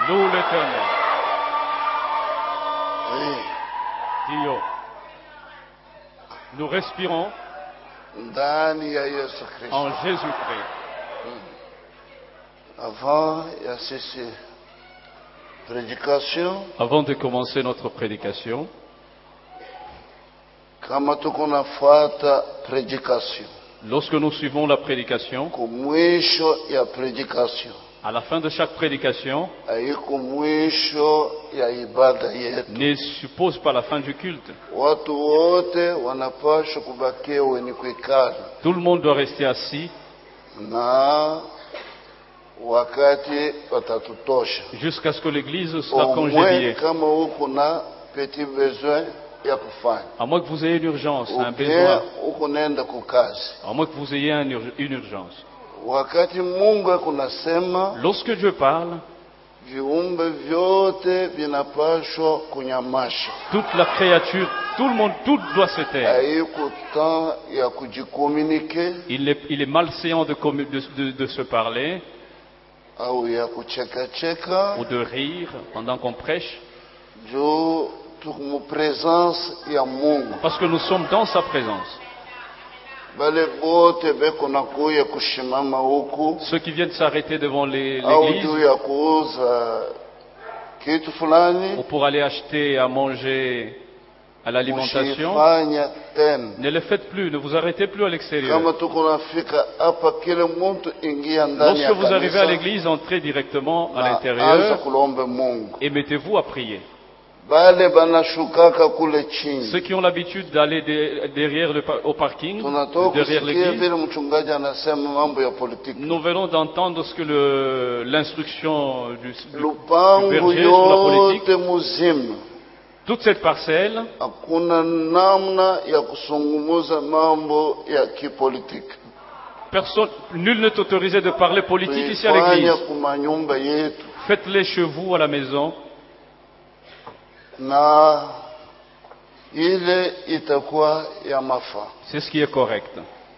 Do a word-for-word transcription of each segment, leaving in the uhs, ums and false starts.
Loue l'Éternel. Oui. Dio. Nous respirons Ndani ya Yesu Kristo. en Jésus-Christ. Avant ya sisi prédication, Avant de commencer notre prédication, kama tuko nafuata prédication, lorsque nous suivons la prédication, kumwisho ya prédication, à la fin de chaque prédication, haiko mwisho ya ibada yetu. ne suppose pas la fin du culte. Watu wote wanapaswa kubakia wenye kuikala Tout le monde doit rester assis na wakati watatutosha. jusqu'à ce que l'église sera Au moins congédiée. kama uko na petit besoin ya kufanya, À moins que vous ayez une urgence, un ubia besoin. uko nenda kukazi. À moins que vous ayez un ur- une urgence. Wakati Mungu akunasema, Lorsque Dieu parle, viumbe vyote vinapaswa kunyamasha. toute la créature, tout le monde, tout doit se taire. Haiko temps ya kujikomunike Il est, il est malséant de, commu- de, de- de se parler au ya kuchekacheka, ou de rire pendant qu'on prêche, juu tuko mu presence ya Mungu. parce que nous sommes dans sa présence. Bale bote beko nakuya kushimama huku Ceux qui viennent s'arrêter devant les- au l'église juu ya kuuza kitu fulani, ou pour aller acheter à manger à l'alimentation, mushifanya tena. ne le faites plus, ne vous arrêtez plus à l'extérieur. Kama tuko nafika hapa, kila mtu ingia ndani Lorsque ya vous arrivez à kanisa l'église, entrez directement à na anza l'intérieur kulomba Mungu. et mettez-vous à prier. Bale banashukaka kule Ceux chini, qui ont l'habitude d'aller de- derrière le, pa- au parking, tunatoka derrière kusikia l'église, vile mchungaji anasema mambo ya politiki. nous venons d'entendre ce que le- l'instruction du, du- du Lupango berger sur la politique, yote muzima toute cette parcelle, hakuna namna ya kusungumuza mambo ya kipolitiki. personne, nul n'est autorisé de parler politique ici à Tuifanya l'église. kumanyumba yetu, Faites-les chez vous à la maison, na ile itakuwa ya mafaa. c'est ce qui est correct.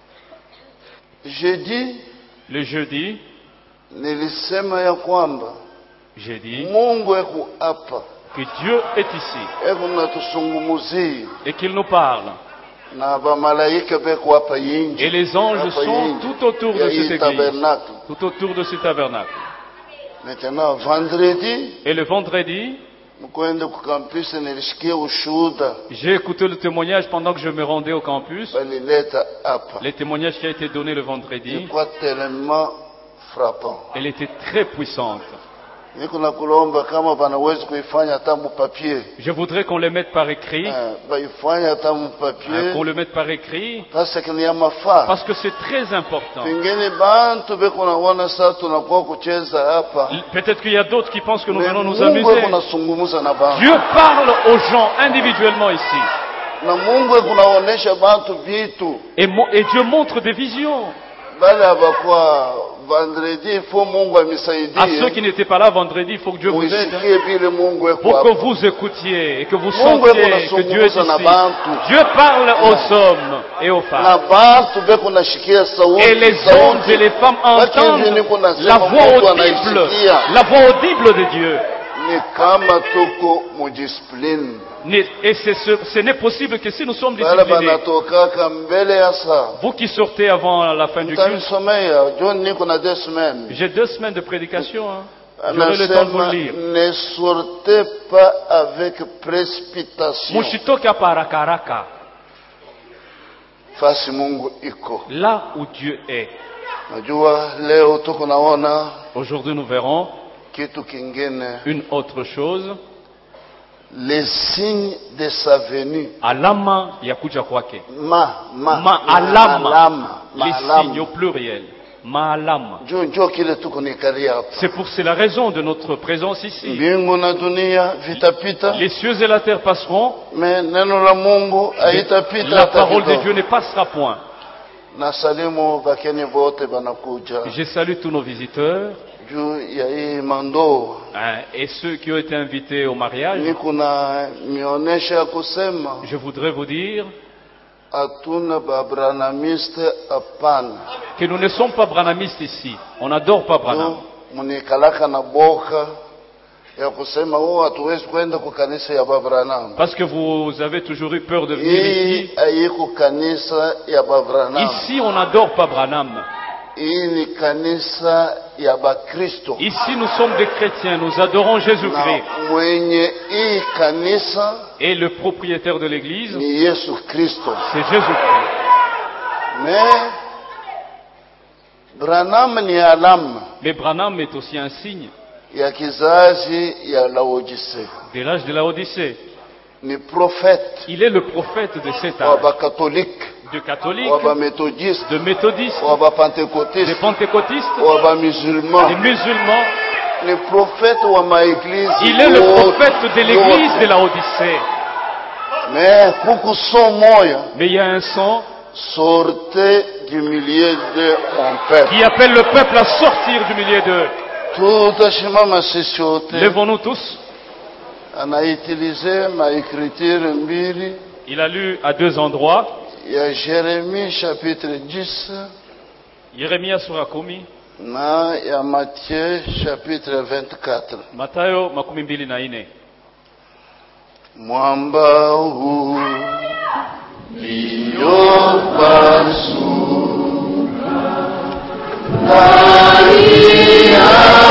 Jeudi Le jeudi, nilisema ya kwamba j'ai dit Mungu eko hapa, que Dieu est ici eko natusungumuzia, et qu'il nous parle. na bamalaika beko hapa Et inji, les anges hapa sont inji, tout autour de ya cette hii église, tabernacle. tout autour de ce tabernacle. Maintenant vendredi Et le vendredi, mkwenda ku campus, nilisikia ushuhuda j'ai écouté le témoignage pendant que je me rendais au campus. balileta hapa, Les témoignages qui a été donné le vendredi, ilikuwa tellement frappant. elle était très puissante. Niko na kulomba kama banaweza kuifanya hata mu papier, Je voudrais qu'on les mette par écrit, eh, baifanya hata mu hein, papier, qu'on le mette par écrit, sasa kini ya mafaa. parce que c'est très important. Pengine bantu beko naona sasa tunakuwa kucheza hapa, Peut-être qu'il y a d'autres qui pensent que nous Me venons nous Mungu amuser. eko nasungumuza na bantu, Dieu parle aux gens individuellement ici. na Mungu eko naonesha bantu vitu Et, mo- et Dieu montre des visions. bale abakwa vendredi. Ifo Mungu À ceux amisaidie qui n'étaient pas là vendredi, il faut que Dieu vous aide, hein, muisikie vile Mungu eko pour que hapa. vous écoutiez et que vous Mungu eko sentiez que Dieu est nasungumuza na ici. bantu, Dieu parle aux hommes et aux na femmes. bantu beko nashikia sauti, Et les hommes et les femmes entendent la voix audible, la voix audible de Dieu. ni kama tuko mudiscipline. N'est- Et c'est ce, ce n'est possible que si nous sommes Bale disciplinés. banatokaka mbele ya saa. Vous qui sortez avant la fin du culte, Mtanisomea John, niko na deux semaines. j'ai deux semaines de prédication. Hein. J'aurai le temps de vous le Anasema lire. ne sortez pas avec précipitation. Mushitoke hapa haraka haraka, Fasi Mungu iko. là où Dieu est. Najua leo tuko naona Aujourd'hui, nous verrons kitu kingine, une autre chose. les signes de sa venue. Alama ya kuja kwake. Ma, ma, Ma alama. alama, Les ma signes au pluriel. Maalama. Njoo njoo kile tuko nikaria hapa. C'est pour c'est la raison de notre présence ici. Mbingu na dunia vitapita, Les cieux et la terre passeront, me neno la Mungu haitapita la hata parole de kidogo. Dieu ne passera point. Na salimu bakeni bote banakuja Je salue tous nos visiteurs, juu ya hii mandoo. hein, et ceux qui ont été invités au mariage. Niko na mionesha ya kusema Je voudrais vous dire hatuna babranamiste hapana. que nous ne sommes pas branamistes ici. On n'adore pas Branham. Juu munikalaka na boka Parce que vous avez toujours eu peur de venir ici. Ici, on n'adore pas Branham. Ici, nous sommes des chrétiens, nous adorons Jésus-Christ. Et le propriétaire de l'église, c'est Jésus-Christ. Mais Branham ni alama. Mais Branham est aussi un signe ya kizazi ya Laodicée. De l'âge de la Odyssée. Ni prophète. Il est le prophète de cet âge. Wa catholique. De catholiques, méthodistes, de méthodistes, pentecôtistes, des pentecôtistes, musulmans, des musulmans. Le prophète de ma église. Il est le prophète de l'église de la Odyssée. Mais pour son moyen. Mais il y a un son. Sortez du milieu de mon peuple. Qui appelle le peuple à sortir du milieu d'eux. Levons-nous tous. On a utilisé ma écriture mbili. Il a lu à deux endroits. Il y a Jérémie chapitre dix. Yeremia sura kumi. Na il y a Matthieu chapitre vingt-quatre. Mathayo makumi mbili na ine. Mwamba huu liopasuka Maria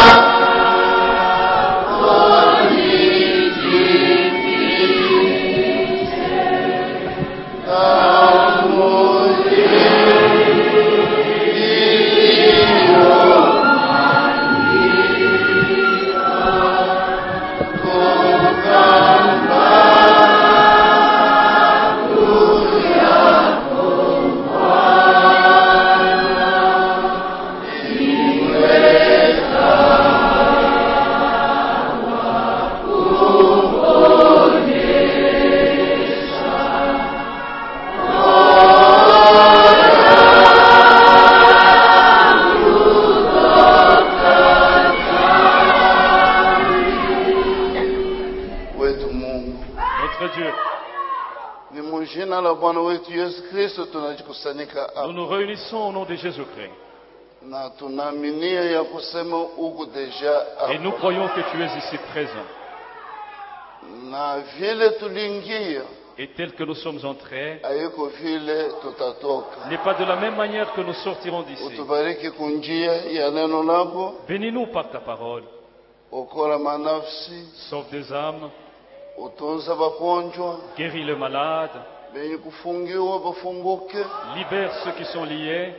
Nous nous réunissons au nom de Jésus-Christ. Et nous croyons que tu es ici présent. Et tel que nous sommes entrés, n'est pas de la même manière que nous sortirons d'ici. Bénis-nous par ta parole. Sauve des âmes. Guéris le malade. Libère ceux qui sont liés.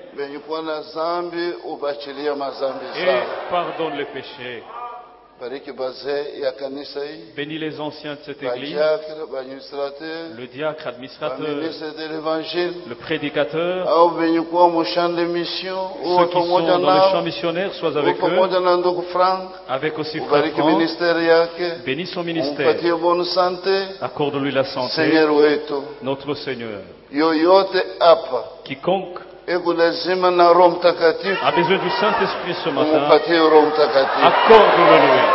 Et pardonne les péchés. Bénis les anciens de cette église, le diacre administrateur, le prédicateur, ceux qui sont dans le champ missionnaire, sois avec eux, avec aussi frère Franck. Bénis son ministère, accorde-lui la santé, notre Seigneur. Quiconque a besoin du Saint-Esprit ce matin, accorde-le-lui.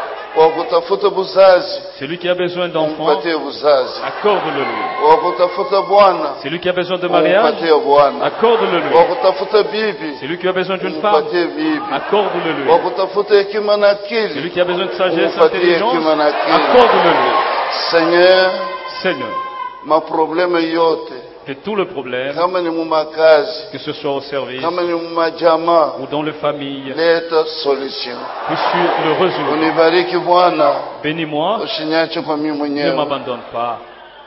Celui qui a besoin d'enfants, accorde-le-lui. Celui qui a besoin de mariage, accorde-le-lui. Celui qui a besoin d'une femme, accorde-le-lui. Celui qui a besoin de sagesse, intelligence, accorde-le-lui. Seigneur, Seigneur, ma problème yote, que tout le problème, que ce soit au service ou dans les familles, puisse le résoudre. Bénis-moi, ne m'abandonne pas.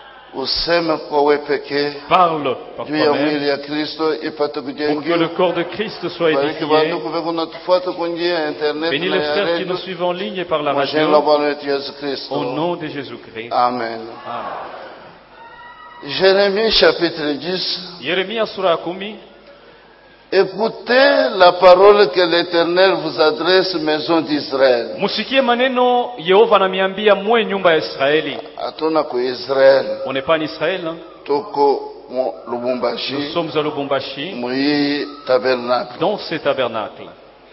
Parle par toi-même pour que le corps de Christ soit édifié. Bénis les frères qui nous suivent en ligne et par la radio. Au nom de Jésus-Christ. Amen. Amen. Jérémie chapitre dix. Yeremia sura kumi. Écoutez la parole que l'Éternel vous adresse, maison d'Israël. Musikie maneno Yehova ananiambia mwe nyumba ya Israeli. Hatuna ku Israël. On n'est pas en Israël. Hein? Toko mo Lubumbashi. Nous sommes à Lubumbashi. Mwi tabernacle. Dans ce tabernacle.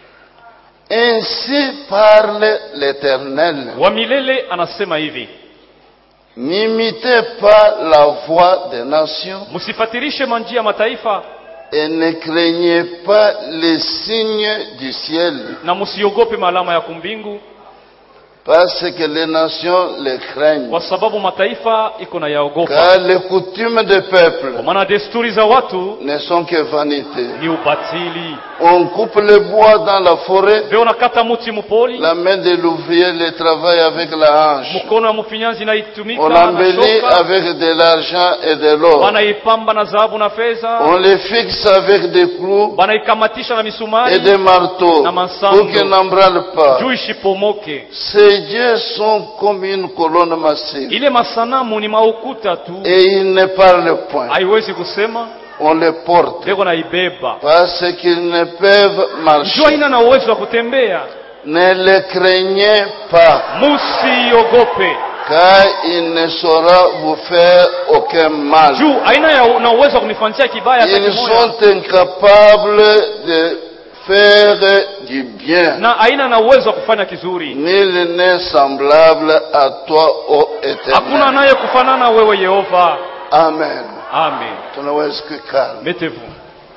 Ainsi parle l'Éternel. Wamilele anasema hivi. N'imitez pas la voix des nations. Musifatirishe manjia mataifa. Et ne craignez pas les signes du ciel. Na musiogope malama ya kumbingu. Parce que les nations les craignent. Kwa sababu mataifa iko na yaogopa. Car les coutumes des peuples kwa maana desturi za watu ne sont que vanité. Ni ubatili. On coupe le bois dans la forêt. Veo nakata muti mupoli. La main de l'ouvrier le travaille avec la hanche. Mkono wa mfinyanzi na itumika. On l'embellit avec de l'argent et de l'or. Wanaipamba na dhahabu na fedha. On les fixe avec des clous. Wanaikamatisha na misumari. Et des marteaux. Na mansando. Pour qu'ils n'embrasent pas. Juu isipomoke. Ces dieux sont comme une colonne massive. Ile masanamu ni maukuta tu. Et ils ne parlent point. Haiwezi kusema. On les porte. Deko na ibeba. Parce qu'ils ne peuvent marcher. Jua ina na uwezo wa kutembea. Ne les craignez pas. Musiogope. Car il ne saura vous faire aucun mal. Juu aina na uwezo wa kunifanyia kibaya hata kimoja. Ils sont incapables de faire du bien. Na aina na uwezo wa kufanya kizuri. Nul n'est semblable à toi, ô Éternel. Hakuna naye kufanana wewe Yehova. Amen. Amen. Tunaweza kukaa. Mettez-vous.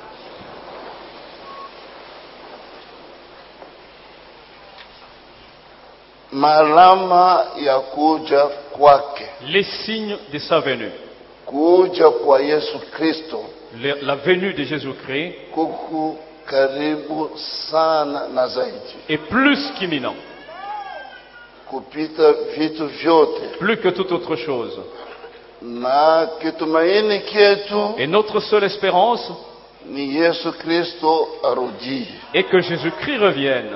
Malama ya kuja kwake. Les signes de sa venue. Kuja kwa Yesu Kristo. La venue de Jésus-Christ. Kuku karibu sana na zaidi. Et plus qu'imminent. Kupita vitu vyote. Plus que toute autre chose. Na kitumaini kietu. Et notre seule espérance. Ni Yesu Kristo arudi. Et que Jésus-Christ revienne.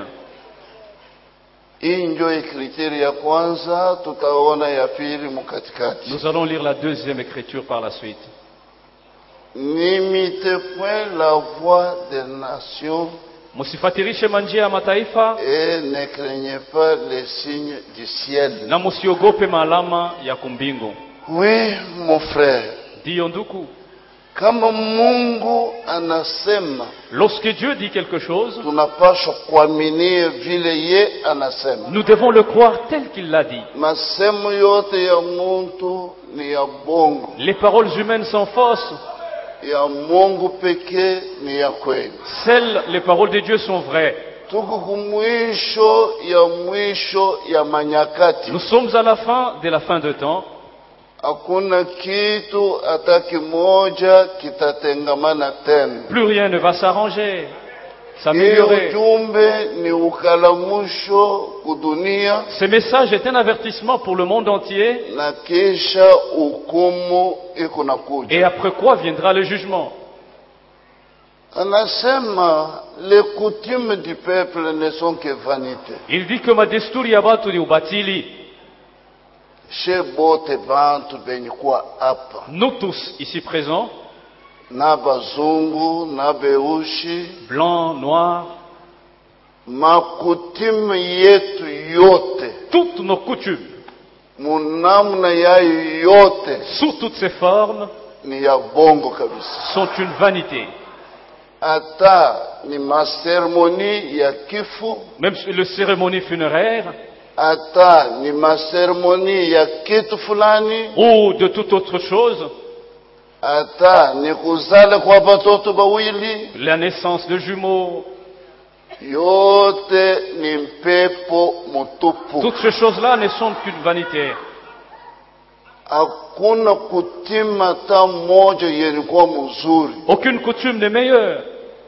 Injo ekriteri ya kwanza tutaona ya pili mkatikati. Nous allons lire la deuxième écriture par la suite. N'imitez point la voix des nations. Musifatirishe manjia ya mataifa. Et ne craignez pas les signes du ciel. Na musiogope malama ya kumbingu. Oui, mon frère. Ndiyo ndugu. Kama Mungu anasema, lorsque Dieu dit quelque chose, tunapaswa kuamini vile ye anasema. Nous devons le croire tel qu'il l'a dit. Masemo yote ya muntu ni ya bongo. Les paroles humaines sont fausses. Ya Mungu pekee ni ya kweli. Seules les paroles de Dieu sont vraies. Tuko kumwisho ya mwisho ya manyakati. Nous sommes à la fin de la fin de temps. Hakuna kitu hata kimoja kitatengamana tena. Plus rien ne va s'arranger, s'améliorer. Ni ukalamusho kudunia. Ce message est un avertissement pour le monde entier. Na kisha hukumu iko nakuja. Et après quoi viendra le jugement? Anasema les coutumes du peuple ne sont que vanité. Il dit que ma desturi ya watu ni ubatili. Nous tous ici présents, blancs, noirs, toutes nos coutumes, sous toutes ces formes, sont une vanité. Même les cérémonies funéraires, Ata ni maseremoni ya kitu fulani. Ou de toute autre chose. Ata ni kuzala kwa batoto bawili. La naissance de jumeaux. Yote ni mpepo mutupu. Toutes ces choses-là ne sont qu'une vanité. Hakuna kutima ta moja yenye kuwa mzuri. Aucune coutume n'est meilleure.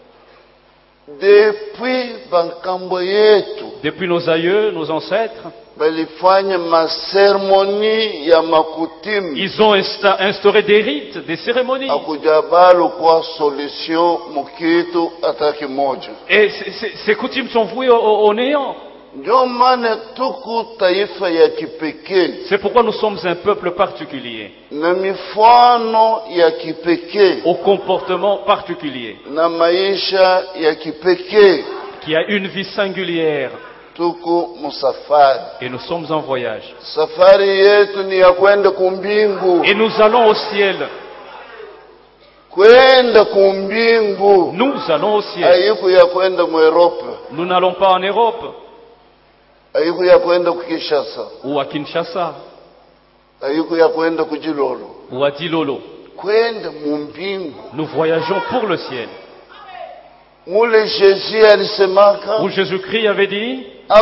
Depuis bankambo yetu, depuis nos aïeux, nos ancêtres, balifanya maseremoni ya makutimu. Ils ont instauré des rites, des cérémonies. Akujabalo kwa solution mukitu ataki moja. Et ces coutumes sont vouées au, au, au néant. C'est pourquoi nous sommes un peuple particulier, au comportement particulier, qui a une vie singulière. Et nous sommes en voyage. Et nous allons au ciel. Nous allons au ciel. Nous n'allons pas en Europe. Ou à Kinshasa. Ou à Dilolo. Nous voyageons pour le ciel. où Jésus-Christ avait dit,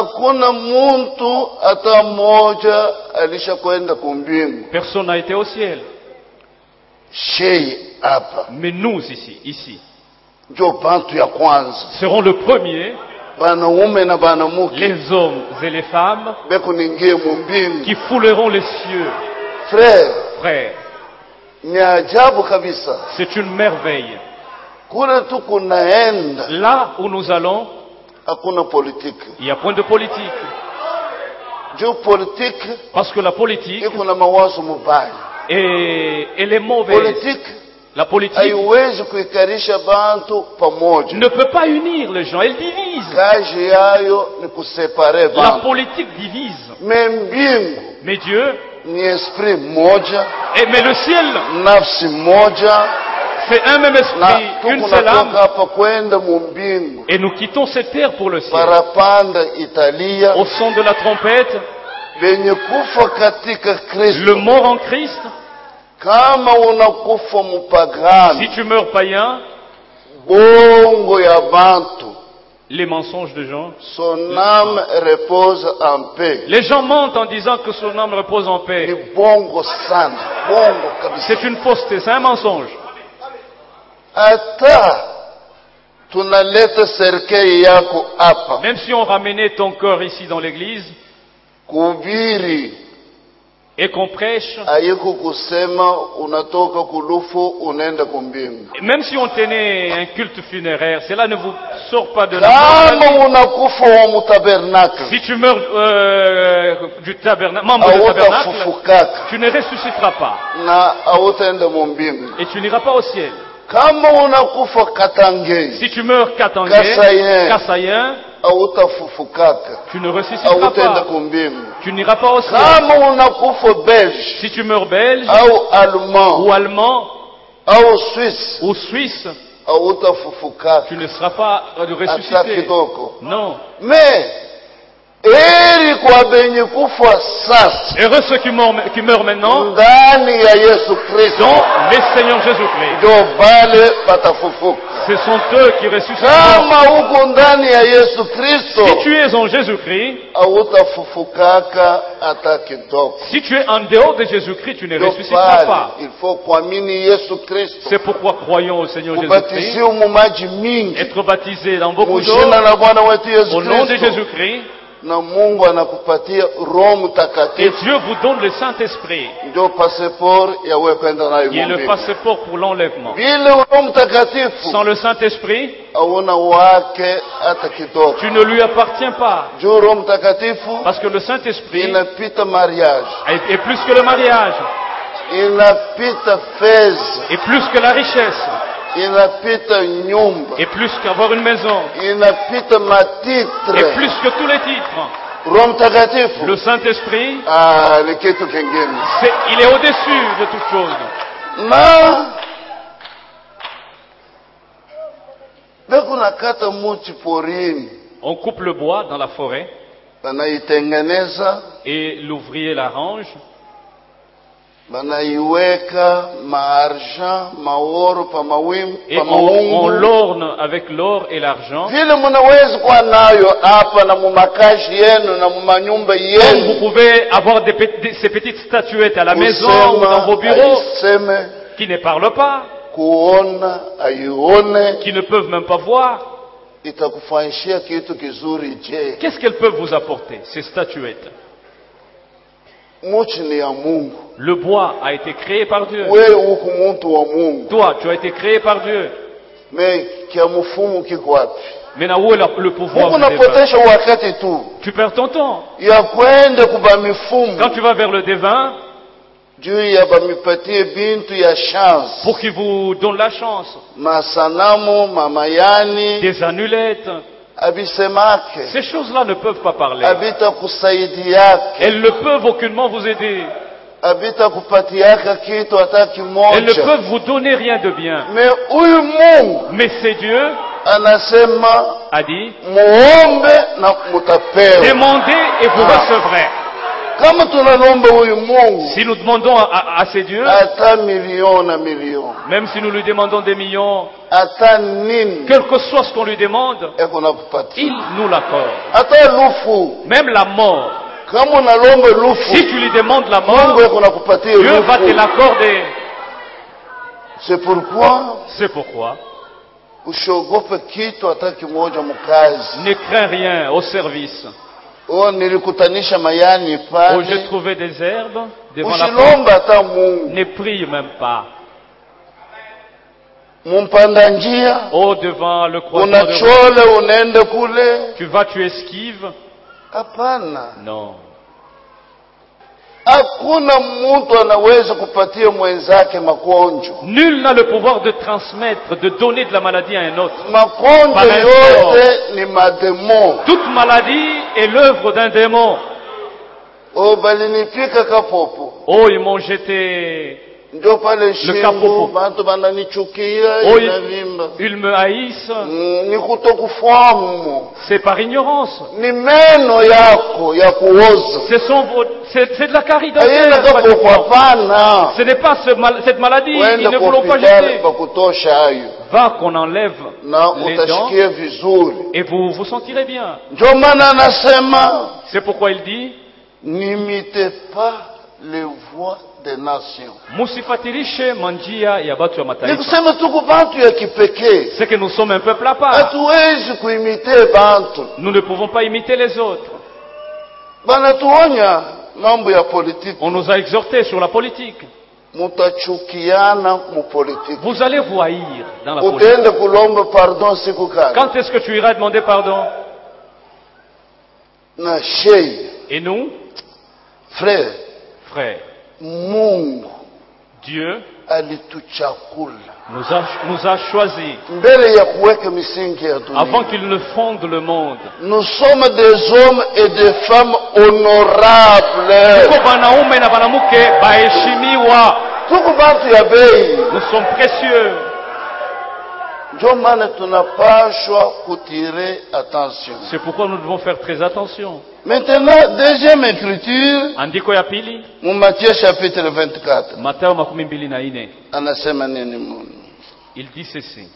personne n'a été au ciel. Mais nous ici, ici, serons le premier, les hommes et les femmes qui fouleront les cieux. Frère, Frère, c'est une merveille. Là où nous allons, il y a point de politique. Parce que la politique est, elle est mauvaise. La politique ne peut pas unir les gens, elle divise. La politique divise. Mais Dieu, et, mais le ciel, c'est un même esprit, une seule âme. Et nous quittons cette terre pour le ciel. Au son de la trompette, le mort en Christ. Si tu meurs païen, les mensonges de gens, son âme repose en paix. Les gens mentent en disant que son âme repose en paix. C'est une fausseté, c'est un mensonge. Même si on ramenait ton corps ici dans l'église et qu'on prêche, même si on tenait un culte funéraire, cela ne vous sort pas de la mort. Si tu meurs euh, du tabernacle, membre du tabernacle, tu ne ressusciteras pas. Et tu n'iras pas au ciel. Si tu meurs katangé, kassaïen, tu ne ressusciteras pas. Tu n'iras pas au ciel. Si tu meurs belge ou allemand ou suisse, tu ne seras pas ressuscité. Non. Mais heureux ceux qui meurent, qui meurent maintenant dans le Seigneur Jésus-Christ. Ce sont eux qui ressusciteront. Si tu es en Jésus-Christ, si tu es en dehors de Jésus-Christ, tu ne ressusciteras pas. C'est pourquoi croyons au Seigneur Jésus-Christ, être baptisé dans beaucoup d'eau, au nom de Jésus-Christ. Et Dieu vous donne le Saint-Esprit, qui est le passeport pour l'enlèvement. Sans le Saint-Esprit, tu ne lui appartiens pas. Parce que le Saint-Esprit est plus que le mariage, et plus que la richesse, et plus qu'avoir une maison, et plus que tous les titres. Le Saint-Esprit, il est au-dessus de toute chose. On coupe le bois dans la forêt et l'ouvrier l'arrange. Et on, on l'orne avec l'or et l'argent. Comme vous pouvez avoir des, des, ces petites statuettes à la maison ou dans vos bureaux qui ne parlent pas, qui ne peuvent même pas voir. Qu'est-ce qu'elles peuvent vous apporter, ces statuettes? Le bois a été créé par Dieu. Toi, tu as été créé par Dieu. Mais où est le pouvoir? Tu perds ton temps. Quand tu vas vers le devin, pour qu'il vous donne la chance, des amulettes, ces choses-là ne peuvent pas parler. Elles ne peuvent aucunement vous aider. Elles ne peuvent vous donner rien de bien. Mais c'est Dieu a dit, demandez et vous recevrez. Si nous demandons à, à ces dieux, même si nous lui demandons des millions, quel que soit ce qu'on lui demande, il nous l'accorde. Même la mort. Si tu lui demandes la mort, Dieu va te l'accorder. C'est pourquoi, C'est pourquoi ne crains rien au service. Oh, oh, j'ai trouvé des herbes devant la porte. Ne prie même pas. Oh, devant le croisement de route. Tu vas, tu esquives. Non. Nul n'a le pouvoir de transmettre, de donner de la maladie à un autre. Toute maladie est l'œuvre d'un démon. Oh, ils m'ont jeté le capot. Oh, ils, ils me haïssent. C'est par ignorance. C'est de la caridité. Ce n'est pas ce mal, cette maladie. Ils ne voulont pas jeter. Va qu'on enlève les dents et vous vous sentirez bien. C'est pourquoi il dit, n'imitez pas les voix des nations. Musifatirishe manjia ya batu ya mataifa. Nikusema tuko bantu ya kipekee. C'est que nous sommes un peuple à part. Hatuwezi kuimite bantu. Nous ne pouvons pas imiter les autres. Bana tuonya mambo ya politique. On nous a exhortés sur la politique. Mutachukiana mu politique. Vous allez vous haïr dans la politique. Utende kulomba pardon siku kali. Quand est-ce que tu iras demander pardon? Na shei. Et nous, frère, frère, Mungu, Dieu alituchakula. Nous a, nous a choisis avant qu'il ne fonde le monde. Nous sommes des hommes et des femmes honorables. Nous sommes précieux. C'est pourquoi nous devons faire très attention. Maintenant, deuxième écriture, andiko ya pili, Matthieu chapitre vingt-quatre. Mathayo makumi mbili na ine. Anasema nini Mungu? Il dit ceci.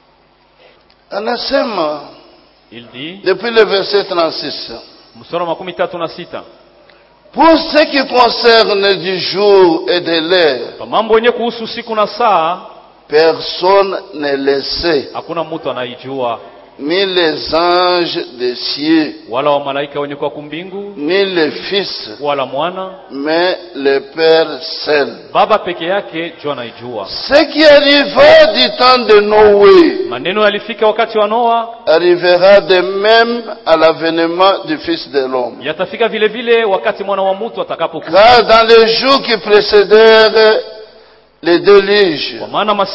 Anasema, il dit, depuis le verset trente-six, mstari makumi tatu na sita, pour ce qui concerne du jour et de l'heure, mambo yenye kuhusu siku na saa, personne ne le sait, hakuna mtu anaijua, ni les anges des cieux, wala wa malaika wenye kwa kumbingu, ni le fils, wala mwana, mais le Père seul. Baba peke yake ndio anaijua. Ce qui arriva du temps de Noé, maneno yalifika wakati wa Noa, arrivera de même à l'avènement du Fils de l'homme. Yatafika vile vile wakati mwana wa mtu atakapokuja. Car dans les jours qui précédèrent les déluges, les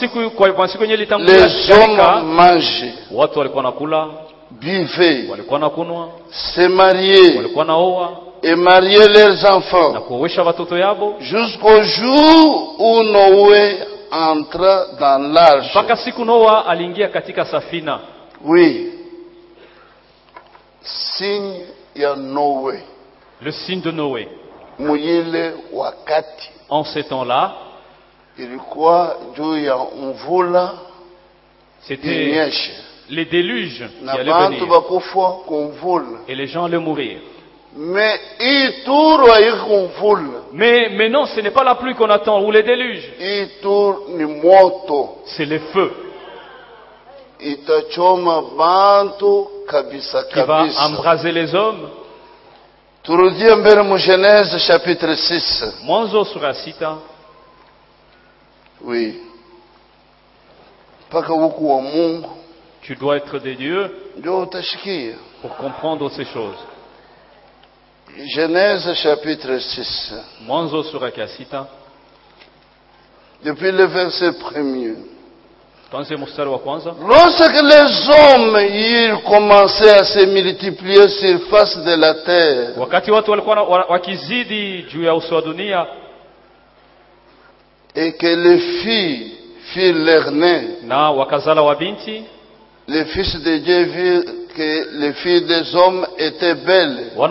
hommes mangeaient, watu walikuwa nakula, buvaient, walikuwa nakunwa, se mariaient, walikuwa naoa, et mariaient leurs enfants, na kuoesha watoto yabo, jusqu'au jour où Noé entra dans l'arche. Mpaka siku Noa aliingia katika safina. Oui, signe ya Noé, le signe de Noé. Muyile wakati, en ces temps-là, ilikuwa juu ya mvula, c'était les déluges qui allaient venir, et les gens allaient mourir. Mais, mais, mais non, ce n'est pas la pluie qu'on attend, ou les déluges. C'est les feux qui va embraser les hommes. Genèse chapitre six. Mwanzo sura sita. Oui. Tu dois être des dieux pour comprendre ces choses. Genèse chapitre six. Mwanzo sura sita. Depuis le verset premier. Lorsque les hommes ils commençaient à se multiplier sur la face de la terre, et que les filles firent leur nez, les fils de Dieu virent que les filles des hommes étaient belles. Il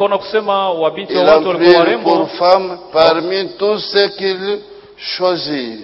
a pris pour femme parmi tous ceux qu'ils choisirent.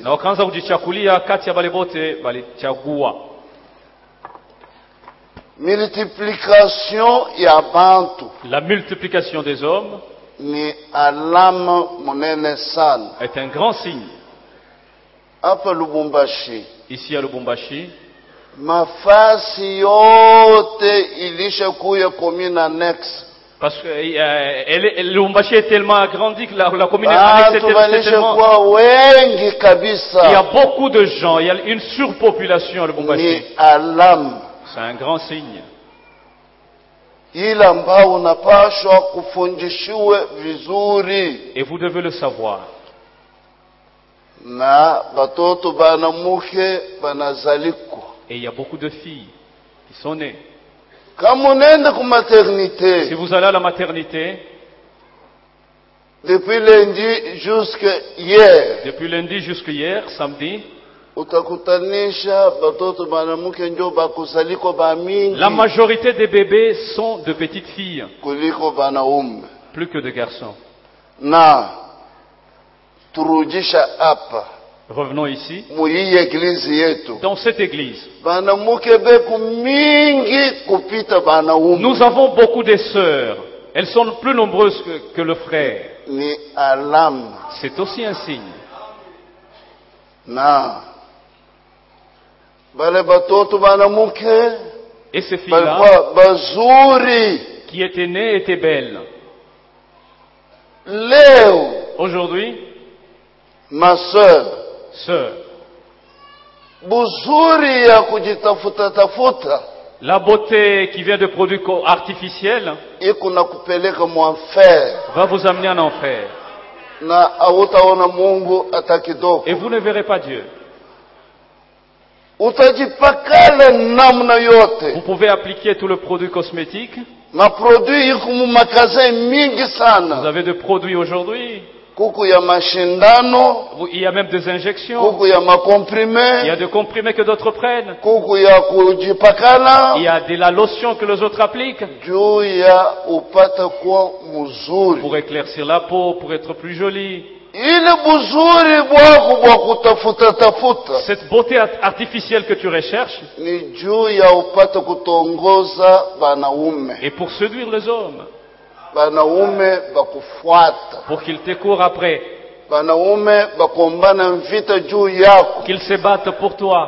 Multiplication ya bantu. La multiplication des hommes ni alama monene sana. Est un grand signe. Hapa Lubumbashi. Ici à Lubumbashi. Mafasi yote ilishakuya commune annexe. Parce que euh, Lubumbashi est tellement agrandi que la, la commune annexe est tellement... wengi kabisa. Il y a beaucoup de gens, il y a une surpopulation à Lubumbashi. Ni alam. C'est un grand signe. Ila ambao unapaswa kufundishiwe vizuri. Et vous devez le savoir. Na batoto banamuke banazaliko. Et il y a beaucoup de filles qui sont nées. Kama unaenda ku maternité. Si vous allez à la maternité. Depuis lundi jusqu'à hier. Depuis lundi jusqu'à hier, samedi. Utakutanisha batoto banamuke ndio bakuzaliko ba mingi. La majorité des bébés sont de petites filles. Kuliko banaume. Plus que de garçons. Na turudisha hapa. Revenons ici. Muyi église yetu. Dans cette église. Banamuke beku mingi kupita banaume. Nous avons beaucoup de sœurs. Elles sont plus nombreuses que, que le frère. Ni alam. C'est aussi un signe. Na bale batoto banamuke. Et ces filles-là, bazuri, qui étaient nées étaient belles. Léo. Aujourd'hui, ma sœur, sœur, buzuri ya kujitafuta tafuta. La beauté qui vient de produits artificiels ikuna kupeleka mu enfer. Va vous amener en enfer. Na hautaona Mungu hata kidogo. Et vous ne verrez pas Dieu. Utajipakala namna yote. Vous pouvez appliquer tout le produit cosmétique. Ma produit iko mu magasin mingi sana. Vous avez des produits aujourd'hui. Kuku ya mashindano. Il y a même des injections. Kuku ya macomprimés. Il y a des comprimés que d'autres prennent. Kuku ya kujipakala. Il y a de la lotion que les autres appliquent. Juu ya upata kwa mzuri. Pour éclaircir la peau, pour être plus jolie. Ile buzuri bwako bwa kutafuta tafuta. Cette beauté artificielle que tu recherches. Ni juu ya upata kutongoza banaume. Et pour séduire les hommes. Banaume bakufuata. Pour qu'ils te courent après. Banaume bakombana vita juu yako. Qu'ils se battent pour toi.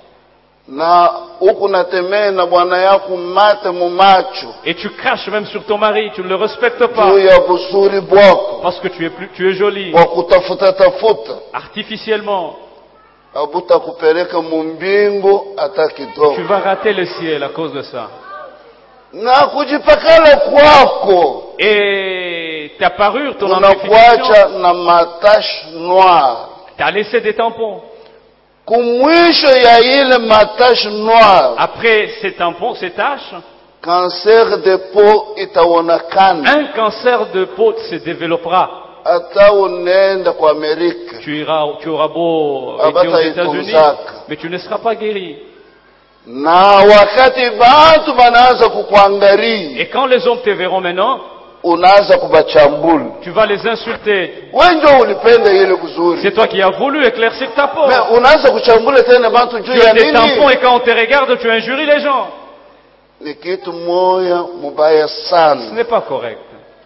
Na huku natemea na bwana yako mate mu macho. Et tu craches même sur ton mari, tu ne le respectes pas. Juu ya busuri bwako. Parce que tu es plus, tu es jolie. Kwa kutafuta tafuta. Artificiellement. Abuta kupeleka mu mbingu hata kidogo. Tu vas rater le ciel à cause de ça. Na kujipakala kwako. Et ta parure, ton amplification. Na matache noire. T'as laissé des tampons. Kumwisho ya ile matache noire. Après ces tampons, ces taches. Cancer de peau itaonekana. Un cancer de peau se développera. Ata unaenda kwa Amerika. Tu iras, tu auras beau être aux États-Unis, mais tu ne seras pas guéri. Na wakati bantu banaanza kukuangalia. Et quand les hommes te verront maintenant, unaanza kubachambula. Tu vas les insulter. Wewe ndio ulipenda ile buzuri. C'est toi qui as voulu éclaircir ta peau. Mais unaanza kuchambula tena bantu juu ya nini? Tu as des tampons et quand on te regarde, tu injuries les gens. Ni kitu moya mubaya sana. Ce n'est pas correct.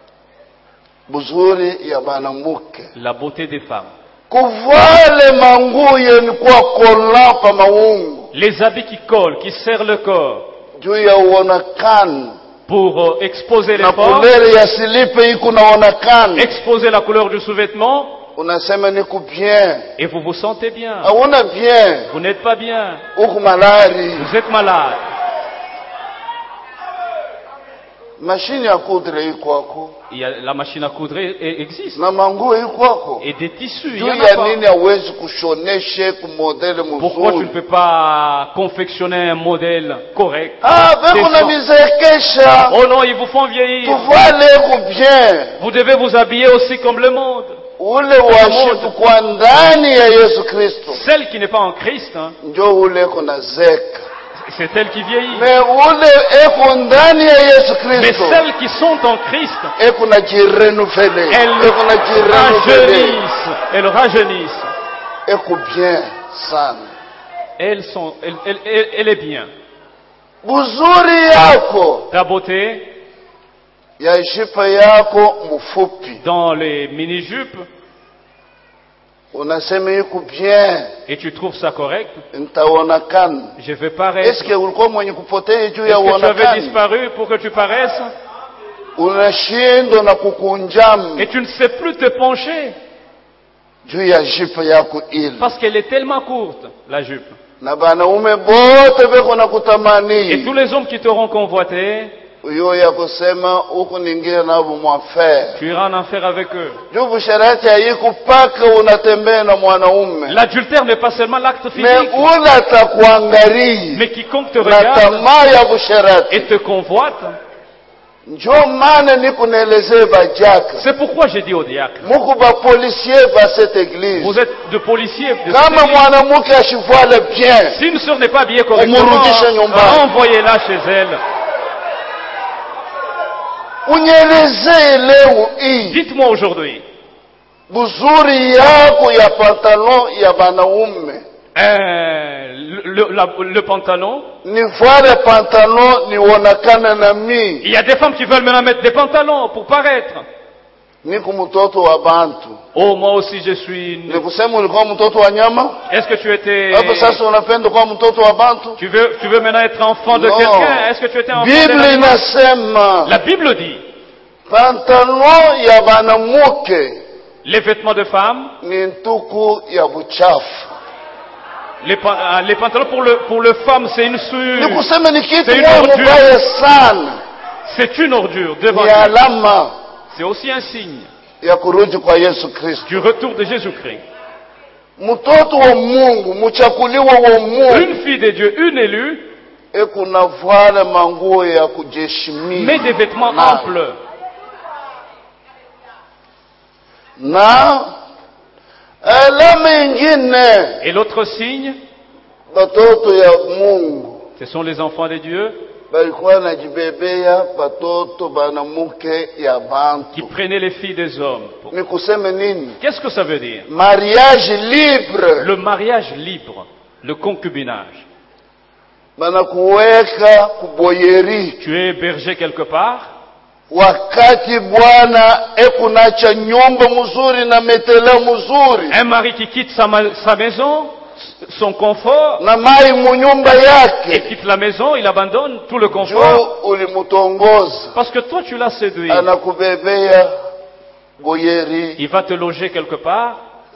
Buzuri ya banamuke. La beauté des femmes. Kuvale manguo yeni kwa kola pa maungu. Les habits qui collent, qui serrent le corps. Juu ya uonekana. Pour euh, exposer les formes. Ya silipe iko naonekana. Exposer la couleur du sous-vêtement. Unasema niko bien. Et vous vous sentez bien. Aona bien. Vous n'êtes pas bien. Uko malari. Vous êtes malade. Machine ya coudre iko kwako. Il y a la machine à coudre existe. Na manguo iko kwako. Et des tissus. Il y a pas. Nini hawezi kushonesha ku modele mzuri. Pourquoi tu ne peux pas confectionner un modèle correct? Ah, beko na mizekesha. Oh non, ils vous font vieillir. Tu vois les bien. Vous devez vous habiller aussi comme le monde. Ule washifu kwa ndani ya Yesu Kristo. Celle qui n'est pas en Christ, hein, ndio ule kona zeka. C'est elle qui vieillit. Mais celles qui sont en Christ, elles rajeunissent. Elles rajeunissent. Bien sana. Elles sont, elle, elle, elle, elle est bien. Ta beauté. Dans les mini-jupes. Et tu trouves ça correct? Je vais paraître. Est-ce que tu avais disparu pour que tu paraisses? Et tu ne sais plus te pencher. Parce qu'elle est tellement courte, la jupe. Et tous les hommes qui t'auront convoité, tu iras en enfer avec eux. L'adultère n'est pas seulement l'acte physique, mais quiconque te regarde et te convoite. C'est pourquoi j'ai dit au diacre, vous êtes de policiers de si une sœur n'est pas habillée correctement, renvoyez-la chez elle. Dites-moi aujourd'hui, Euh, le, la, le pantalon. Il y a des femmes qui veulent maintenant mettre des pantalons pour paraître. Oh, moi aussi je suis une... Est-ce que tu étais... Tu veux, tu veux maintenant être enfant de quelqu'un? Est-ce que tu étais enfant de... La Bible dit, les vêtements de femmes, Les, les pantalons pour le, pour le femme, c'est une souillure. C'est une ordure. C'est une ordure devant Dieu. C'est aussi un signe du retour de Jésus-Christ. Une fille de Dieu, une élue, met des vêtements amples. Et l'autre signe, ce sont les enfants de Dieu qui prenaient les filles des hommes. Qu'est-ce que ça veut dire? Mariage libre. Le mariage libre, le concubinage. Tu es berger quelque part. Un mari qui quitte sa, sa maison, son confort, et quitte la maison, il abandonne tout le confort. Parce que toi tu l'as séduit. Il va te loger quelque part.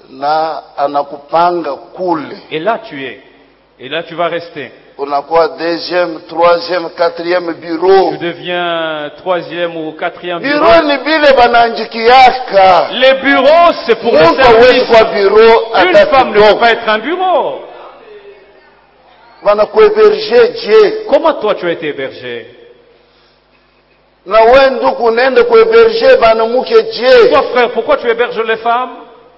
Et là tu es. Et là tu vas rester. On a quoi? Deuxième, troisième, quatrième bureau. Tu deviens troisième ou quatrième bureau. Bureau. Les bureaux, c'est pour le service. Une femme ne peut pas être un bureau. Comment toi tu as été hébergé? Toi frère, pourquoi tu héberges les femmes?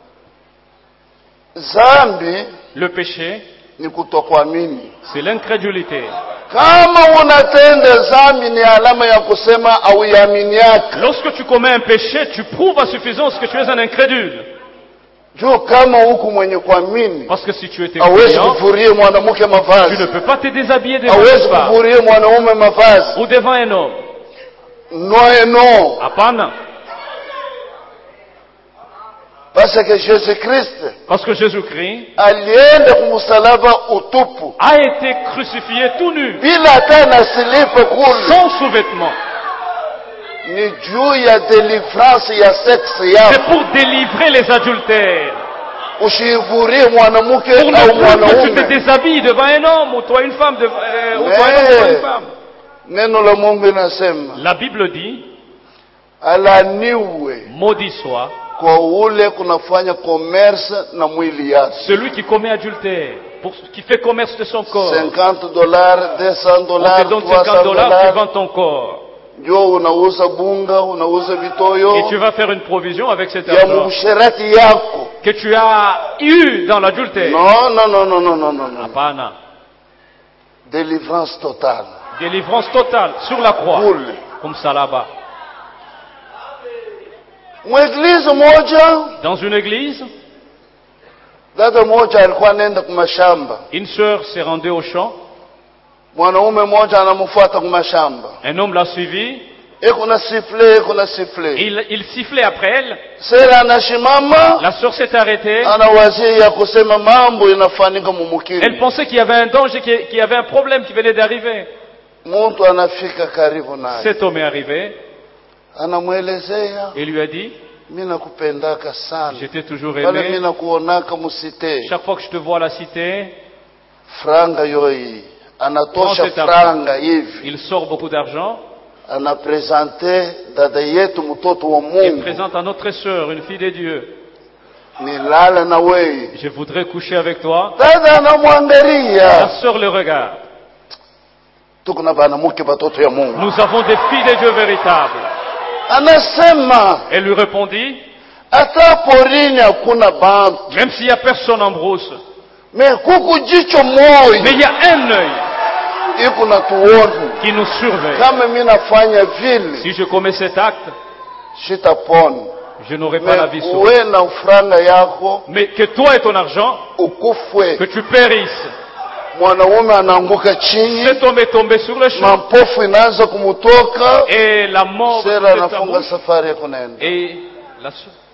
Le péché, c'est l'incrédulité. Lorsque tu commets un péché, tu prouves à suffisance que tu es un incrédule. Parce que si tu étais croyant, tu ne peux pas te déshabiller devant une femme ou devant un homme. Apana. Parce que Jésus-Christ Parce que Jésus-Christ a été crucifié tout nu, sans sous-vêtements. C'est pour délivrer les adultères. Pour ne plus que tu te déshabilles devant un homme, ou toi une femme, de, euh, ou toi un homme devant une femme. La Bible dit, maudit soit celui qui commet adultère, pour, qui fait commerce de son corps. cinquante dollars, deux cents dollars, on te donne cinquante dollars, tu vends ton corps. Et tu vas faire une provision avec cet argent que tu as eu dans l'adultère. Non, non, non, non, non, non, non. Apana. Délivrance totale. Délivrance totale sur la croix. Cool. Comme ça là-bas. Dans une église, une sœur s'est rendue au champ. Un homme l'a suivi. Il, il sifflait après elle. La sœur s'est arrêtée. Elle pensait qu'il y avait un danger, qu'il y avait un problème qui venait d'arriver. Cet homme est arrivé. Il lui a dit, je t'ai toujours aimé. Chaque fois que je te vois à la cité, il sort beaucoup d'argent. Il présente à notre sœur, une fille de Dieu. Je voudrais coucher avec toi. La sœur le regarde. Nous avons des filles de Dieu véritables. Elle lui répondit, même s'il n'y a personne en brousse, mais il y a un œil qui nous surveille. Si je commets cet acte, je n'aurai pas la vie sauvée. Mais que toi et ton argent, que tu périsses. Cet homme est tombé sur le champ. Et la mort de et la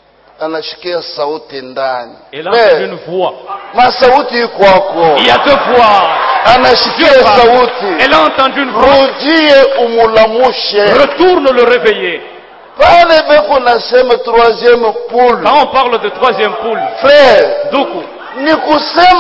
et là c'est une voix. Il y a deux voix. Elle a entendu une voix. Retourne le réveiller. Quand on parle de troisième poule, frère, nous allons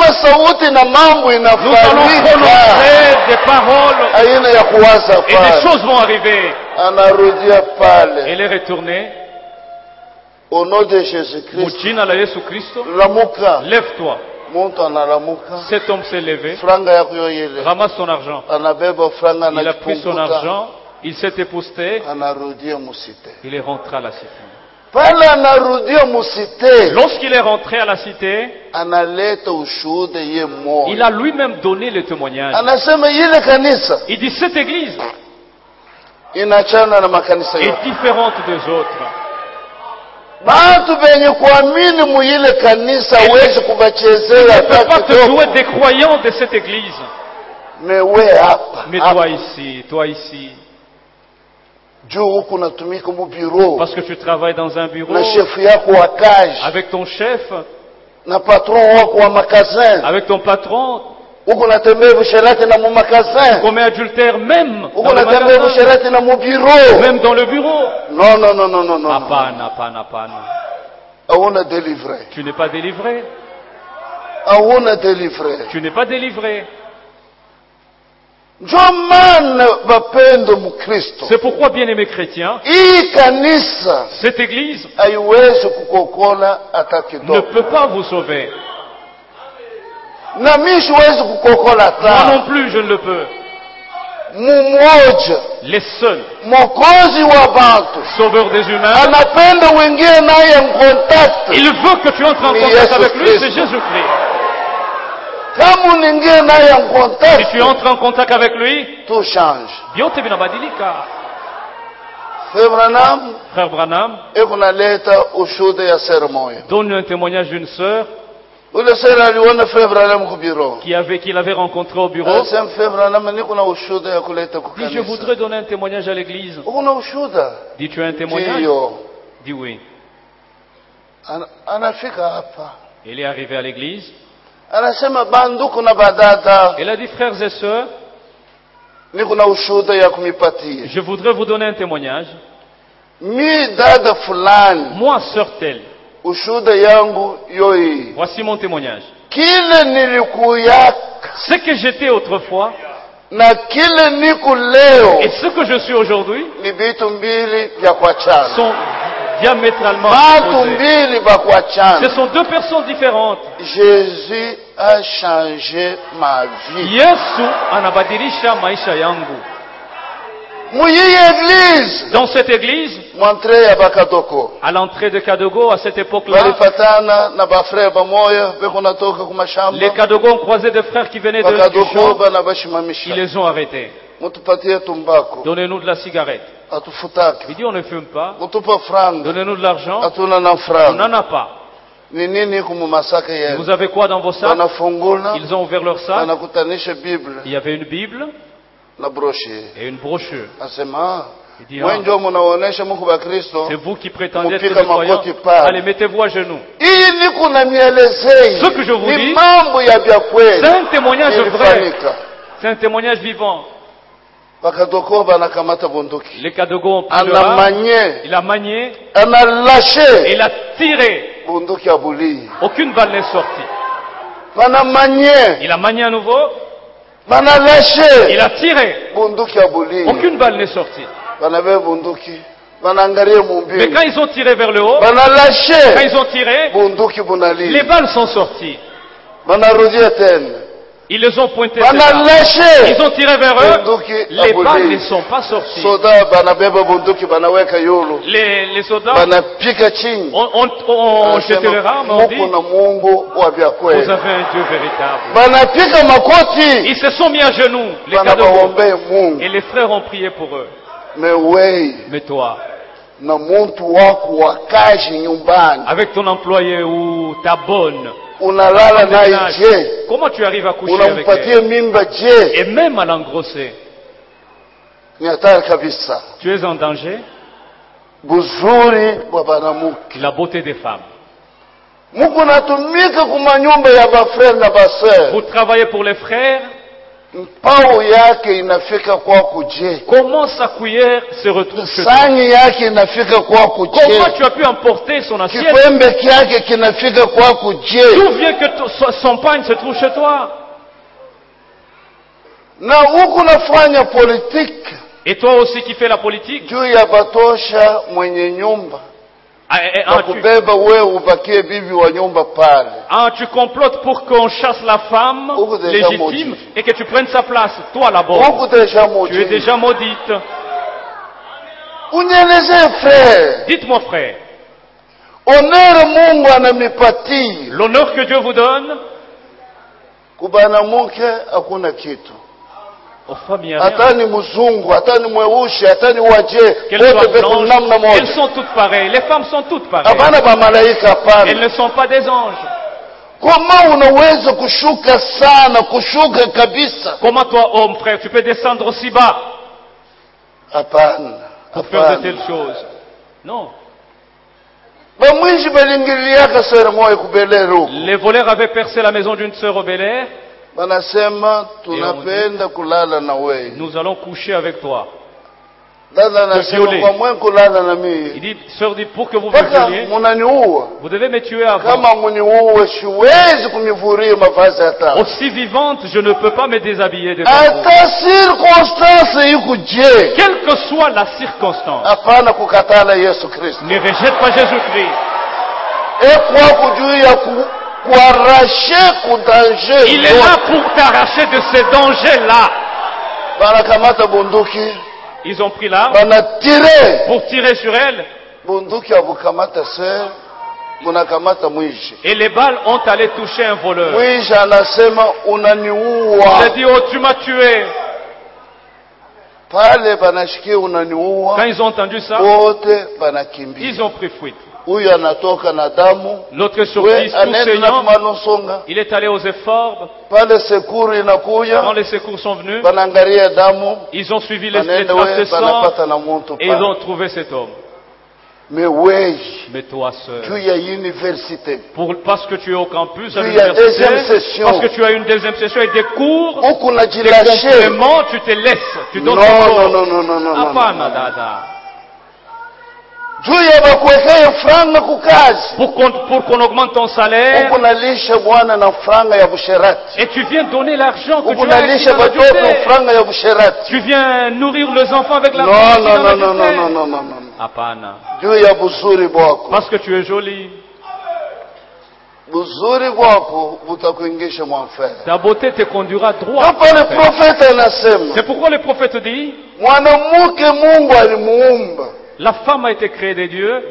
prononcer des paroles et des choses vont arriver. Elle est retournée. Au nom de Jésus-Christ, lève-toi. Cet homme s'est levé, ramasse son argent. Il a pris son argent, il s'est épousseté, il est rentré à la cité. Lorsqu'il est rentré à la cité, il a lui-même donné le témoignage. Il dit cette église est différente des autres. Et tu ne peux pas te jouer des croyants de cette église. Mais toi ici, toi ici. Parce que tu travailles dans un bureau avec ton chef, avec ton patron, tu commets adultère même dans le magasin, même dans le bureau. Non, non, non, non, non, non. Apana, apana, apana. Tu n'es pas délivré. Tu n'es pas délivré. C'est pourquoi, bien-aimés chrétiens, cette église ne peut pas vous sauver. Moi non plus, je ne le peux. Les seuls sauveurs des humains, il veut que tu entres en contact avec lui, c'est Jésus-Christ. Si tu entres en contact avec lui, tout change. Frère Branham, donne un témoignage d'une sœur qui avait, qu'il avait rencontré au bureau. Dit, je voudrais donner un témoignage à l'église. Dit, tu as un témoignage? Dit oui. Il est arrivé à l'église. Il a dit, frères et sœurs, je voudrais vous donner un témoignage. Moi, sœur telle, voici mon témoignage. Ce que j'étais autrefois et ce que je suis aujourd'hui sont diamétralement opposés. Ce sont deux personnes différentes. Jésus a changé ma vie. Yesu anabadilisha maisha yangu. Dans cette église, À l'entrée de Kadogo, à cette époque-là, les Kadogo ont croisé des frères qui venaient de du champ. Ils les ont arrêtés. Donnez-nous de la cigarette. Il dit on ne fume pas. Donnez-nous de l'argent. On n'en a pas. Vous avez quoi dans vos sacs? Ils ont ouvert leur sac. Il y avait une Bible et une brochure. Il dit, ah, c'est vous qui prétendez être des croyants. Allez, mettez-vous à genoux. Ce que je vous dis, c'est un témoignage vrai. C'est un témoignage vivant. Les Kadogo ont pris le arme, il a manié, et il a tiré. Aucune balle n'est sortie. Il a manié à nouveau. Il a tiré. Aucune balle n'est sortie. Mais quand ils ont tiré vers le haut, quand ils ont tiré, les balles sont sorties. Ils les ont pointés vers eux. Ils ont tiré vers eux. Les balles ne sont pas sorties. Les, les soldats ont, ont, ont jeté leur arme. On dit, vous avez un Dieu véritable. Ils se sont mis à genoux, les Kadogo, et les frères ont prié pour eux. Mais toi, avec ton employé ou ta bonne, comment tu arrives à coucher avec elle et même à l'engrosser? Tu es en danger. La beauté des femmes. Vous travaillez pour les frères. Comment sa cuillère se retrouve chez toi? Comment tu as pu emporter son assiette? D'où vient que son pain se trouve chez toi? Et toi aussi qui fais la politique? Ah, ah, tu, ah, tu complotes pour qu'on chasse la femme légitime et que tu prennes sa place, toi là-bas. Tu es déjà maudite. Dites-moi frère, l'honneur que Dieu vous donne, aux femmes, il n'y a rien. Elles sont toutes pareilles. Les femmes sont toutes pareilles. Elles ne sont pas des anges. Comment toi, homme, frère, tu peux descendre aussi bas pour faire de telles choses? Non. Les voleurs avaient percé la maison d'une sœur au Bel-Air. Nous allons coucher avec toi. Il dit, sœur dit, pour que vous me violiez, vous devez me tuer avant. Aussi vivante, je ne peux pas me déshabiller de vous. Quelle que soit la circonstance, ne rejette pas Jésus-Christ. Il est là pour t'arracher de ces dangers-là. Ils ont pris l'arme pour tirer sur elle. Et les balles ont allé toucher un voleur. Il a dit, oh, tu m'as tué. Quand ils ont entendu ça, ils ont pris fuite. L'autre est sorti tout saignant. Il est allé aux efforts. Quand les secours sont venus, ils ont suivi les traces de sang et ils ont trouvé cet homme. Mais toi, sœur, pour, parce que tu es au campus, à l'université, parce que tu as une deuxième session et des cours, des compléments, tu te laisses. Tu donnes ton corps. Non, non, non, non, non. Pour qu'on, pour qu'on augmente ton salaire. Et tu viens donner l'argent que tu as. Tu viens nourrir les enfants avec l'argent. Non, non, non, non, non, non, non, non. Apana. Parce que tu es jolie. Ta beauté te conduira droit. C'est pourquoi le prophète dit, La femme a été créée de Dieu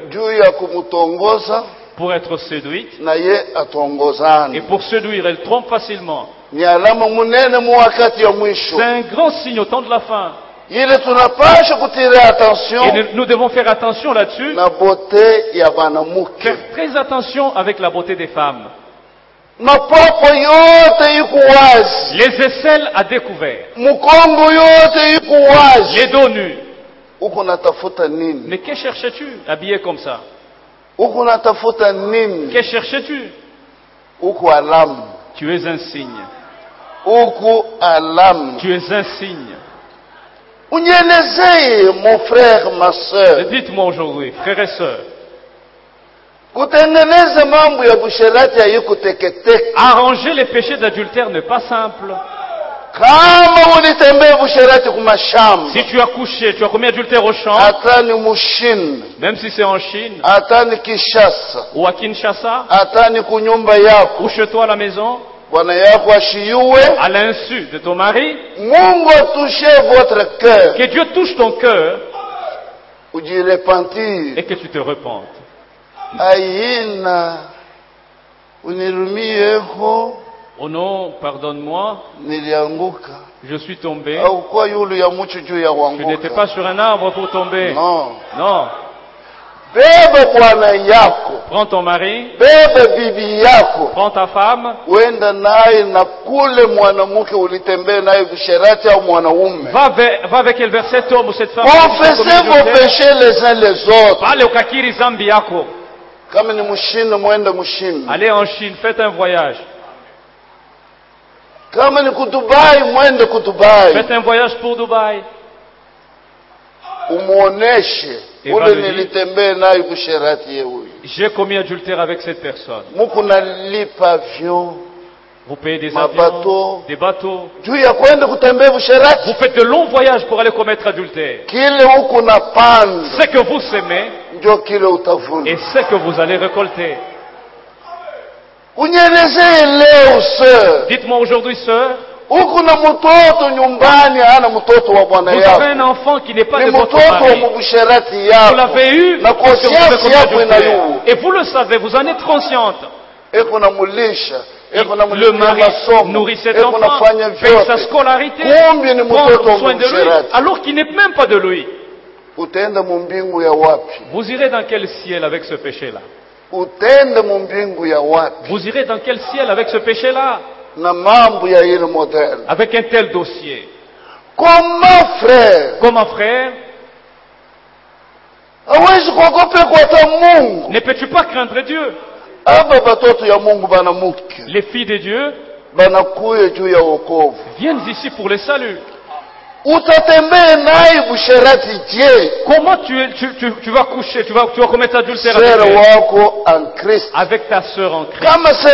pour être séduite. Et pour séduire, elle trompe facilement. C'est un grand signe au temps de la fin. Et nous devons faire attention là-dessus. Faire très attention avec la beauté des femmes. Les aisselles à découvert. Les dos nus. Mais que cherches-tu habillé comme ça? Que cherches-tu? Tu es un signe. Tu es un signe. Mon frère, ma soeur. Dites-moi aujourd'hui, frères et sœurs. Arranger les péchés d'adultère n'est pas simple. Si tu as couché, tu as commis adultère au champ, même si c'est en Chine, ou à Kinshasa, ou chez toi à la maison, à l'insu de ton mari, que Dieu touche ton cœur et que tu te repentes. Oh non, pardonne-moi, je suis tombé. Je n'étais pas sur un arbre pour tomber. Non. Non. Prends ton mari. Prends ta femme. Va, vers, va avec elle vers cet homme ou cette femme. Confessez vos péchés les uns les autres. Allez en Chine, faites un voyage. Faites un voyage pour Dubaï. Et va lui dire, j'ai commis adultère avec cette personne. Vous payez des avions, des bateaux. Vous faites de longs voyages pour aller commettre adultère. Ce que vous semez et ce que vous allez récolter. Dites-moi aujourd'hui, sœur. Vous avez un enfant qui n'est pas de votre mari. Vous l'avez eu et vous le savez, vous en êtes consciente. Le mari nourrit cet enfant, paye sa scolarité, prend soin de lui, alors qu'il n'est même pas de lui. Vous irez dans quel ciel avec ce péché-là? Vous irez dans quel ciel avec ce péché-là? Avec un tel dossier. Comment, frère? Comment, frère? Ne peux-tu pas craindre Dieu? Les filles de Dieu viennent ici pour le salut. Comment tu, tu, tu, tu vas coucher, tu vas, tu vas commettre adultère avec ta sœur en Christ?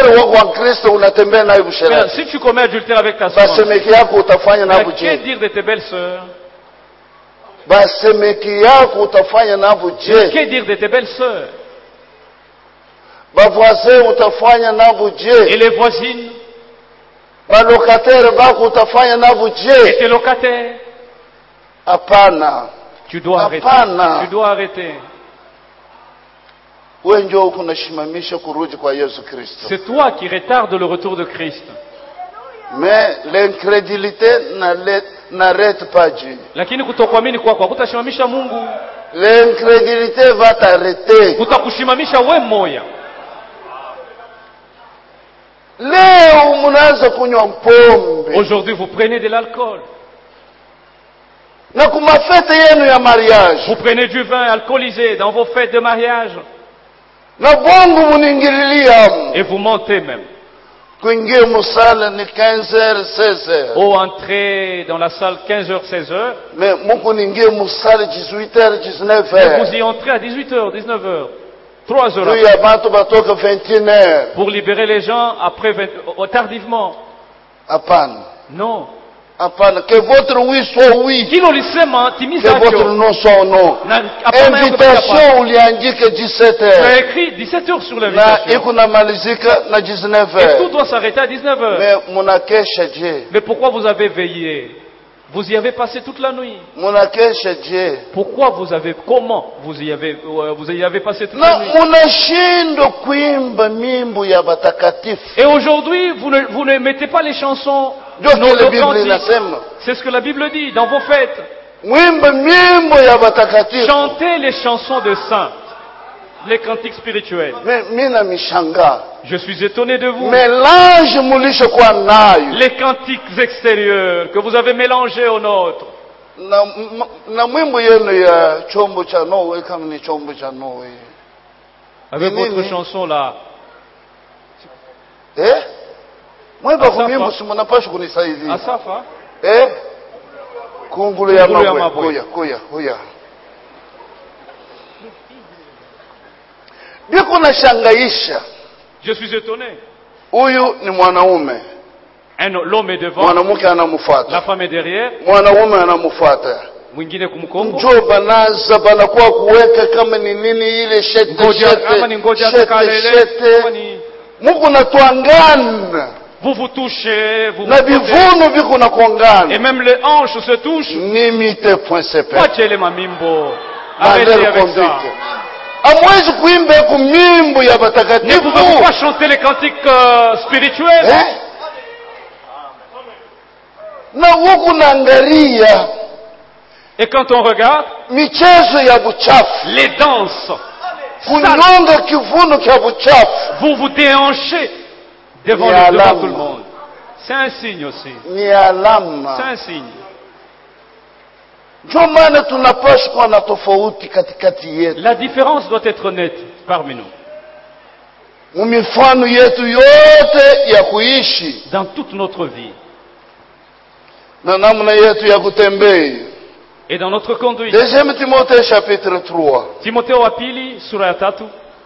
Mais si tu commets adultère avec ta sœur, que dire de tes belles sœurs? Que dire de tes belles sœurs? Et les voisines? Et tes locataires? Tu dois arrêter. Tu dois arrêter. C'est toi qui retardes le retour de Christ. Mais l'incrédulité n'arrête pas Dieu. L'incrédulité va t'arrêter. Aujourd'hui, vous prenez de l'alcool. Vous prenez du vin alcoolisé dans vos fêtes de mariage. Et vous mentez même. Ou entrer dans la salle quinze heures, seize heures. Mais vous y entrez à dix-huit heures, dix-neuf heures. trois heures. Pour libérer les gens après vingt, tardivement. Non. Que votre oui soit oui. Que votre non soit non. Invitation, on lui indique dix-sept heures. Tu as écrit dix-sept heures sur l'invitation. Et tout doit s'arrêter à dix-neuf heures. Mais pourquoi vous avez veillé? Vous y avez passé toute la nuit. Pourquoi vous avez, comment vous y avez, vous y avez passé toute la nuit? Et aujourd'hui, vous ne, vous ne mettez pas les chansons. C'est ce que la Bible dit dans vos fêtes. Chantez les chansons de saints. Les cantiques spirituels. Je suis étonné de vous. Les cantiques extérieurs que vous avez mélangés aux nôtres. Avec votre chanson là. Asafa. Eh? Je suis étonné. L'homme est devant. La femme est derrière. Mwingine kumkongo. Vous vous touchez, vous vous et même les hanches se touchent. Arrêtez avec ça. Ne pouvez-vous pas chanter les cantiques euh, spirituels? Et quand on regarde les danses, vous vous déhanchez devant, le, devant tout le monde. C'est un signe aussi. C'est un signe. La différence doit être nette parmi nous. Dans toute notre vie. Et dans notre conduite. Deuxième Timothée chapitre trois. Timothée wa pili sura ya tatu.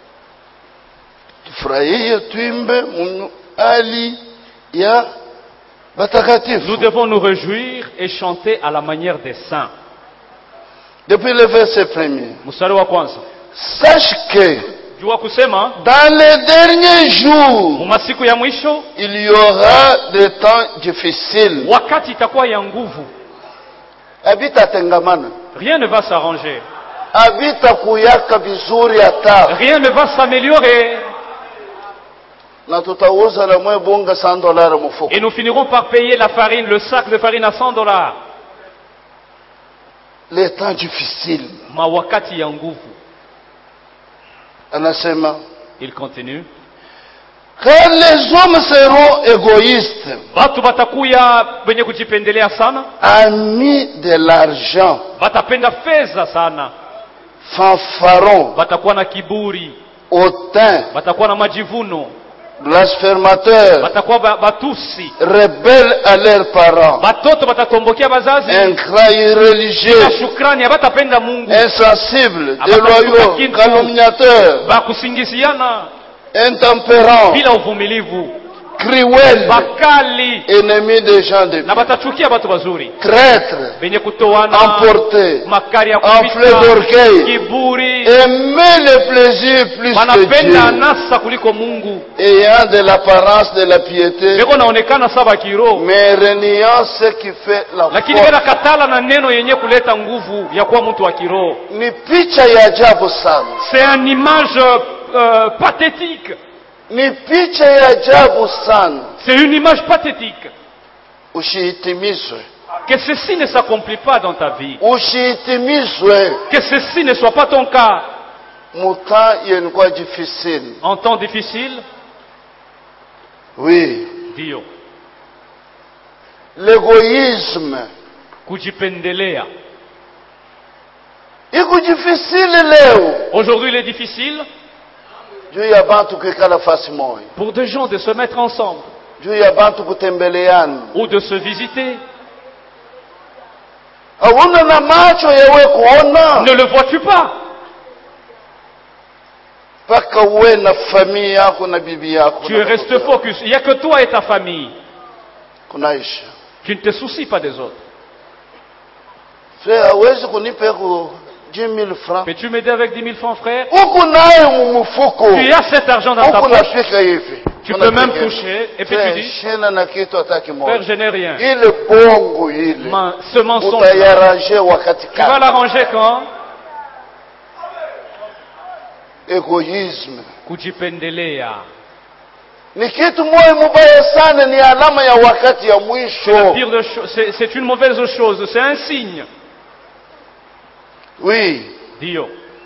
Tufurahie tuimbe ali ya batakatifu. Nous devons nous réjouir et chanter à la manière des saints. Depuis le verset premier. Mstari wa kwanza. Sache que jua kusema dans les derniers jours masiku ya mwisho il y aura des temps difficiles. Wakati itakuwa ya nguvu. Abita tengamana. Rien ne va s'arranger. Abita kuyaka vizuri ata. Rien ne va s'améliorer. Na tutauza la mwe bunga cent dollars mfuko. Et nous finirons par payer la farine, le sac de farine à cent dollars. Les temps difficiles. Mawakati ya nguvu. Anasema. Il continue. Quand les hommes seront égoïstes, batu batakuya benye kujipendelea sana, amis de l'argent, batapenda fedha sana, fanfarons, batakuwa na kiburi, hautain, batakuwa na majivuno, blasphémateurs, batakuwa batusi, rebelles à leurs parents, batoto batatombokea bazazi, ingrats, irréligieux, shukrani abatapenda Mungu, insensibles, déloyaux, calomniateurs, bakusingisiana, intempérants, bila uvumilivu, cruels, bakali, ennemis des gens de na batachukia batu bazuri, traîtres, benye kutoana, emportés, makari ya enflés d'orgueil, kiburi, aimer le plaisir plus que Dieu, anasa kuliko Mungu, ayant de l'apparence de la piété, beko naonekana saba kiro, mais reniant ce qui fait la force. Lakini bila katala na neno yenye kuleta nguvu ya kuwa mtu wa kiroho. Ni picha ya ajabu sana. C'est une image euh, pathétique. Ni picha ya ajabu sana. C'est une image pathétique. Ushiitimizwe. Que ceci ne s'accomplit pas dans ta vie. Ushiitimizwe. Que ceci ne soit pas ton cas. Muta yenikuwa difficile. En temps difficile. Oui. Dio. L'égoïsme. Kujipendelea. Iko difficile leo. Aujourd'hui il est difficile. Juu ya bantu kukala fasi moja. Pour des gens de se mettre ensemble. Juu ya bantu kutembeleana. Ou de se visiter. Hauna na macho yawe kuona. Ne le vois-tu pas? Paka uwe na famille yako na bibi yako. Tu restes focus. Il n'y a que toi et ta famille. Kunaisha. Tu ne te soucies pas des autres. Frère, hawezi kunipa ku dix mille francs. Peux-tu m'aider avec dix mille francs, frère? Uko nayo mumufuko. Tu as cet argent dans ta poche. Uko nafika hivi. Tu peux même toucher et puis tu dis, Frère, je n'ai rien. Ma, ce mensonge, tu vas l'arranger quand? Égoïsme. Kujipendelea. Ni kitu moja mubaya sana, ni alama ya wakati ya mwisho. C'est une mauvaise chose, c'est un signe. Oui. Dio.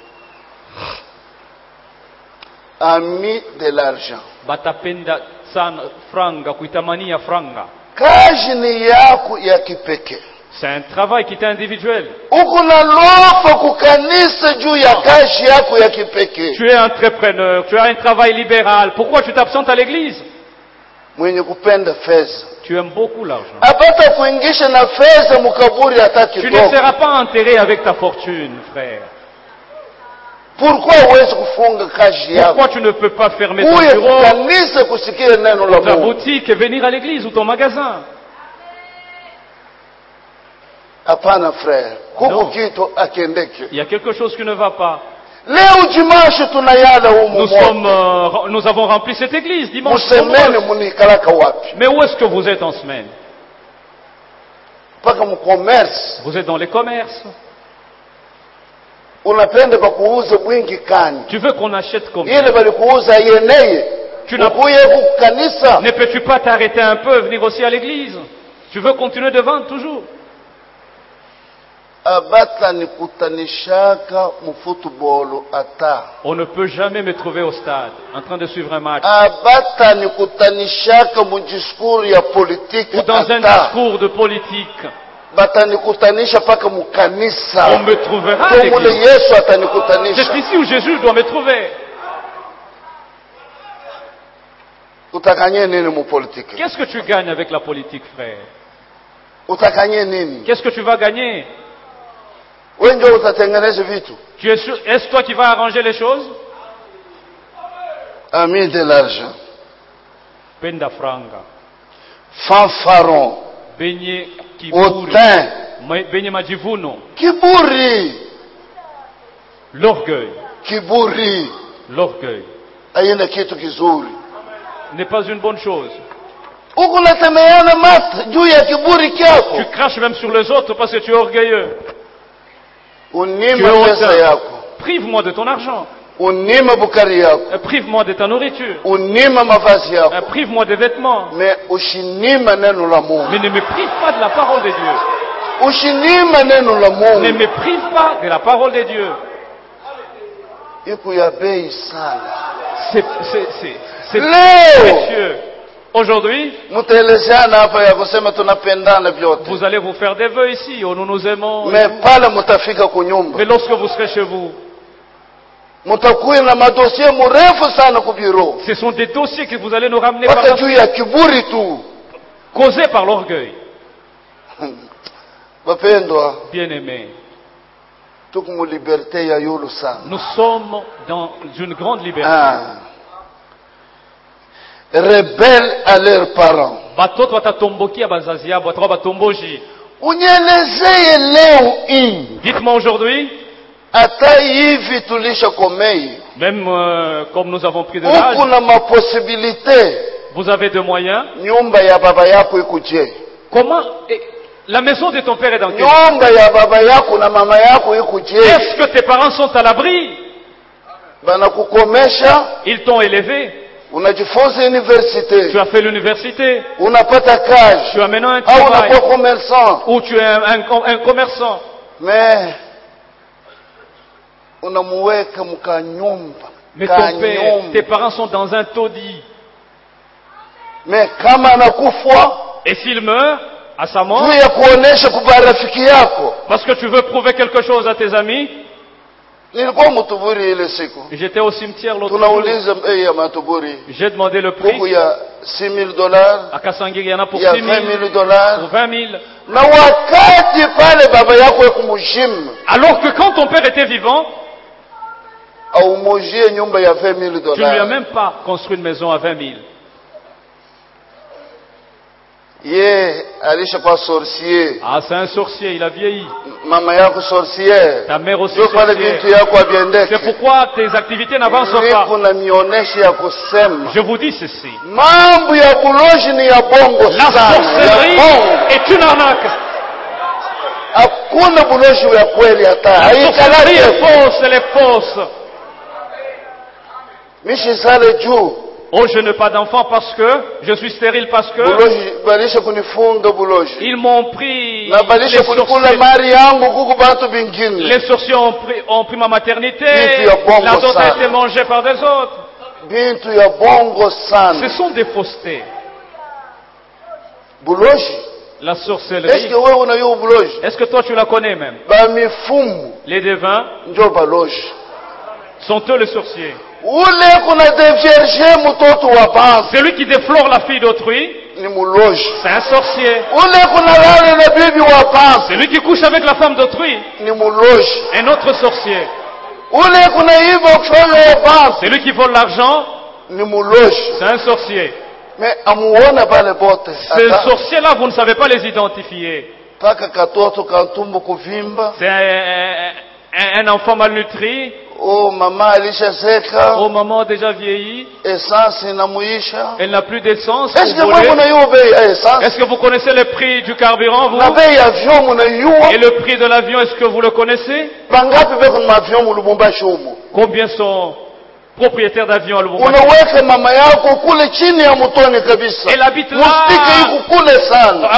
Ami de l'argent. Batapenda sana franga, kuitamania franga. Kazi ni yako ya kipekee. C'est un travail qui est individuel. Uko na lofa kukanisa juu ya kazi yako ya kipekee. Tu es entrepreneur, tu as un travail libéral. Pourquoi tu t'absentes à l'église? Mwenye kupenda fedha. Tu aimes beaucoup l'argent. Apata kuingisha na fedha mukaburi hata kidogo. Tu ne seras pas enterré avec ta fortune, frère. Pourquoi huwezi kufunga kazi yako? Pourquoi tu ne peux pas fermer ton bureau, kanisa kusikia neno la Mungu, ta boutique et venir à l'église ou ton magasin? Apana frère, kuko kitu akendeke. Il y a quelque chose qui ne va pas. Leo dimanche tunayala humu. Nous sommes euh, nous avons rempli cette église dimanche. Musemene munikalaka wapi? Mais où est-ce que vous êtes en semaine? Paka mu commerce. Vous êtes dans les commerces. Unapenda bakuuze bwingi kani. Tu veux qu'on achète combien? Ile balikuuza yeneye. Tu n'as kanisa. Ne peux-tu pas t'arrêter un peu, venir aussi à l'église? Tu veux continuer de vendre toujours? On ne peut jamais me trouver au stade en train de suivre un match ou dans un discours de politique. On me trouvera à l'église. C'est ici où Jésus doit me trouver. Qu'est-ce que tu gagnes avec la politique, frère? Qu'est-ce que tu vas gagner? Tu es sûr, est-ce toi qui vas arranger les choses? Ami de l'argent. Penda franga. Fanfaron. Benye kiburi. Autain. Benye majivuno. Kiburi. L'orgueil. Kiburi. L'orgueil. Ayena kitu kizuri. N'est pas une bonne chose. Tu craches même sur les autres parce que tu es orgueilleux. Prive-moi de ton argent. Prive-moi de ta nourriture. Prive-moi des vêtements. Mais ne me prive pas de la parole de Dieu. Ne me prive pas de la parole de Dieu. C'est précieux. Aujourd'hui, vous allez vous faire des vœux ici, oh, nous nous aimons. Mais lorsque vous serez chez vous, ce sont des dossiers que vous allez nous ramener par la suite, causés par l'orgueil. Bien-aimés, nous sommes dans une grande liberté. Ah. Rebelles à leurs parents. Dites-moi aujourd'hui, même euh, comme nous avons pris de l'âge, vous avez des moyens. Comment la maison de ton père est dans quel état? Est-ce que tes parents sont à l'abri? Ils t'ont élevé. Tu as fait l'université. Tu as maintenant un travail. Ou tu es un, un, un commerçant. Mais Mais ton père, tes parents sont dans un taudis. Mais et s'il meurt à sa mort, parce que tu veux prouver quelque chose à tes amis. J'étais au cimetière l'autre jour. J'ai demandé le prix. À Kasangiri, il y en a pour six mille, pour vingt mille. Alors que quand ton père était vivant, tu ne lui as même pas construit une maison à vingt mille. Ye alisha kwa sorcier. Ah, c'est un sorcier, il a vieilli. Mama yako sorcière. Ta mère aussi sorcière. C'est pourquoi tes activités n'avancent pas. Je vous dis ceci. La sorcellerie est une arnaque. La sorcellerie est fausse, elle est fausse. Oh, je n'ai pas d'enfant parce que je suis stérile parce que ils m'ont pris les sorciers. Les sorciers ont pris, ont pris ma maternité. La dot a été mangée par des autres. Ce sont des faussetés. La sorcellerie. Est-ce que toi tu la connais même? Les devins sont eux les sorciers. Celui qui déflore la fille d'autrui, c'est un sorcier. Celui qui couche avec la femme d'autrui, un autre sorcier. Celui qui vole l'argent, c'est un sorcier. Ces sorciers-là, vous ne savez pas les identifier. C'est un, un, un enfant malnutri. Oh maman alisha zeka. Oh maman a déjà vieilli. Essence inamuisha. Elle n'a plus d'essence. Est-ce que vous Est-ce que vous connaissez le prix du carburant vous? Et le prix de l'avion, est-ce que vous le connaissez? Combien sont propriétaires d'avions à Lubumbashi? Elle habite là,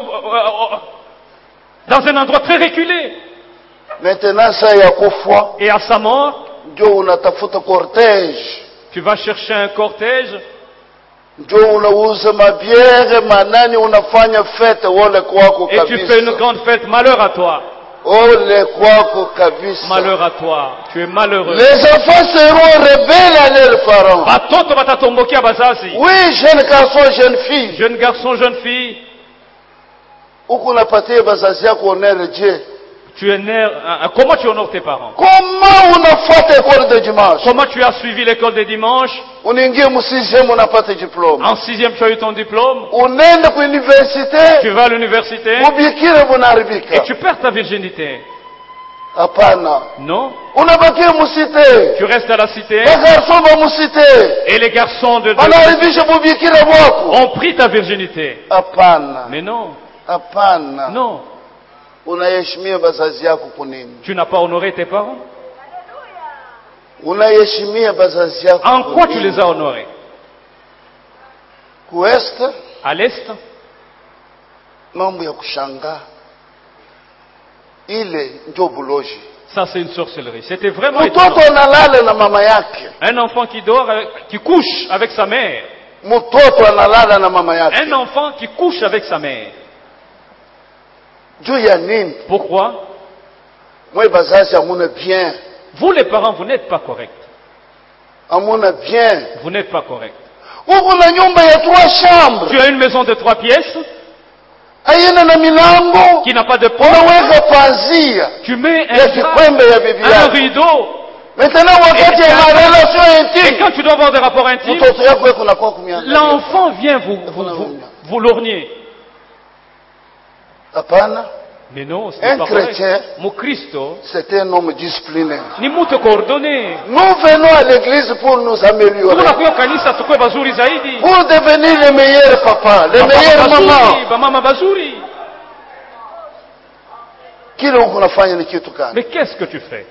dans un endroit très reculé. Maintenant, ça y a kufwa. Et à sa mort, ndio unatafuta cortège. Tu vas chercher un cortège. Ndio unauza mabiere manani unafanya fête wole kwako kabisa. Et tu fais une grande fête, malheur à toi. Ole kwako kabisa. Malheur à toi, tu es malheureux. Les enfants seront rebelles à leurs parents. Batoto batatombokia bazazi. Oui, jeune garçon, jeune fille. Jeune garçon, jeune fille. Uko unapatia bazazi yako honore Dieu. Tu es né, comment tu honores tes parents? Comment on a fait l'école de dimanche? Comment tu as suivi l'école de dimanche? On est en sixième, on n'a pas de diplôme. En sixième, tu as eu ton diplôme. On est à l'université. Tu vas à l'université. Et tu perds ta virginité. Apana. Non. On a bâti une cité. Tu restes à la cité. Les garçons vont à cité. Et les garçons de Dieu ont pris ta virginité. Apana. Mais non. Apana. Non. Tu n'as pas honoré tes parents. En quoi tu les as honorés? À l'est, ça c'est une sorcellerie. C'était vraiment un enfant qui dort, qui couche avec sa mère. Un enfant qui couche avec sa mère. Pourquoi? Vous les parents, vous n'êtes pas corrects. Vous n'êtes pas corrects. Tu as une maison de trois pièces qui n'a pas de porte. Tu mets un, un rideau. Et, et quand tu dois avoir des rapports intimes, l'enfant vient vous, vous, vous, vous lorgner. Mais non, c'est un pas chrétien, mon Christo, c'est un homme discipliné. Ni muto coordonné. Nous venons à l'église pour nous améliorer. Pour devenir les meilleurs papas, les meilleurs mamans. Mais qu'est-ce que tu fais?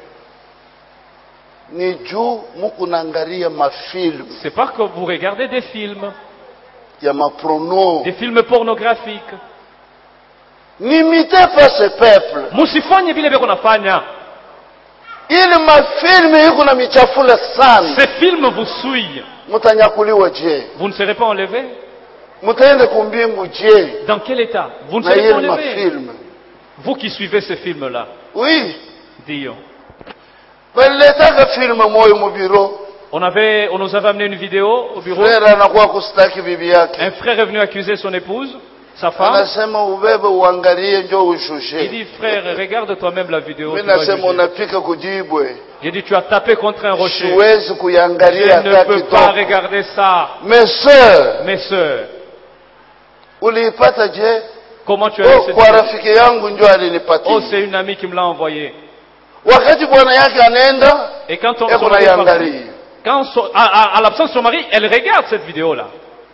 C'est parce que vous regardez des films. Des films pornographiques. N'imitez pas ce peuple. Musifanye vile vile kunafanya. Ili mafilme yuko na michafula sana. Ces films vous souillent. Mutanyakuliwa je? Vous ne serez pas enlevé. Mutaende kumbingu je? Dans quel état? Vous ne serez pas enlevé. Vous qui suivez ces films-là. Oui. Disons. Baleta film moyo mu bureau. On avait, on nous avait amené une vidéo au bureau. Frère anakuwa kustaki bibi yake. Un frère est venu accuser son épouse. Sa femme. Il dit, frère, regarde toi-même la vidéo. Il dit, tu as tapé contre un rocher. Je ne peux pas regarder ça. Mes soeurs, mes soeurs, Uliipata je? Comment tu as eu cette kwa rafiki yangu ndio alinipatia. Oh, c'est une amie qui me l'a envoyé. Wakati bwana yake anaenda, et quand on son mari part, quand son, à, à, à l'absence de son mari, elle regarde cette vidéo là.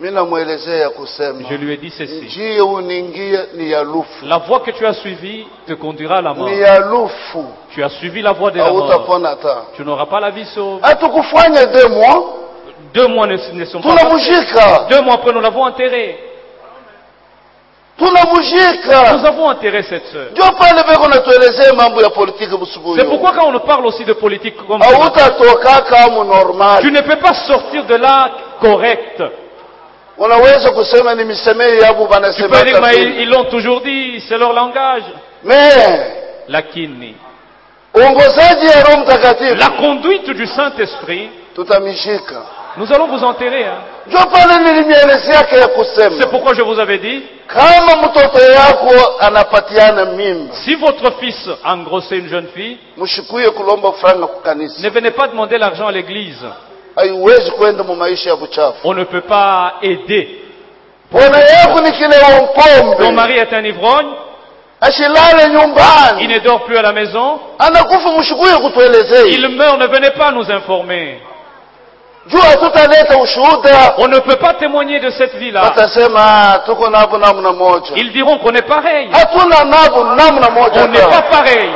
Je lui ai dit ceci. La voie que tu as suivie te conduira à la mort. Tu as suivi la voie de la mort. Tu n'auras pas la vie sauve. deux mois. Deux mois ne, ne sont pas passés. Deux mois après, nous l'avons enterrée. Nous avons enterré cette sœur. C'est pourquoi quand on parle aussi de politique comme ça, tu ne peux pas sortir de là correct. Tu peux dire, mais ils l'ont toujours dit, c'est leur langage. Mais la kini, la conduite du Saint-Esprit, nous allons vous enterrer. Hein. C'est pourquoi je vous avais dit, si votre fils a engrossé une jeune fille, ne venez pas demander l'argent à l'église. On ne peut pas aider. Ton mari est un ivrogne. Il ne dort plus à la maison. Il meurt, ne venez pas nous informer. On ne peut pas témoigner de cette vie-là. Ils diront qu'on est pareil. On n'est pas pareil.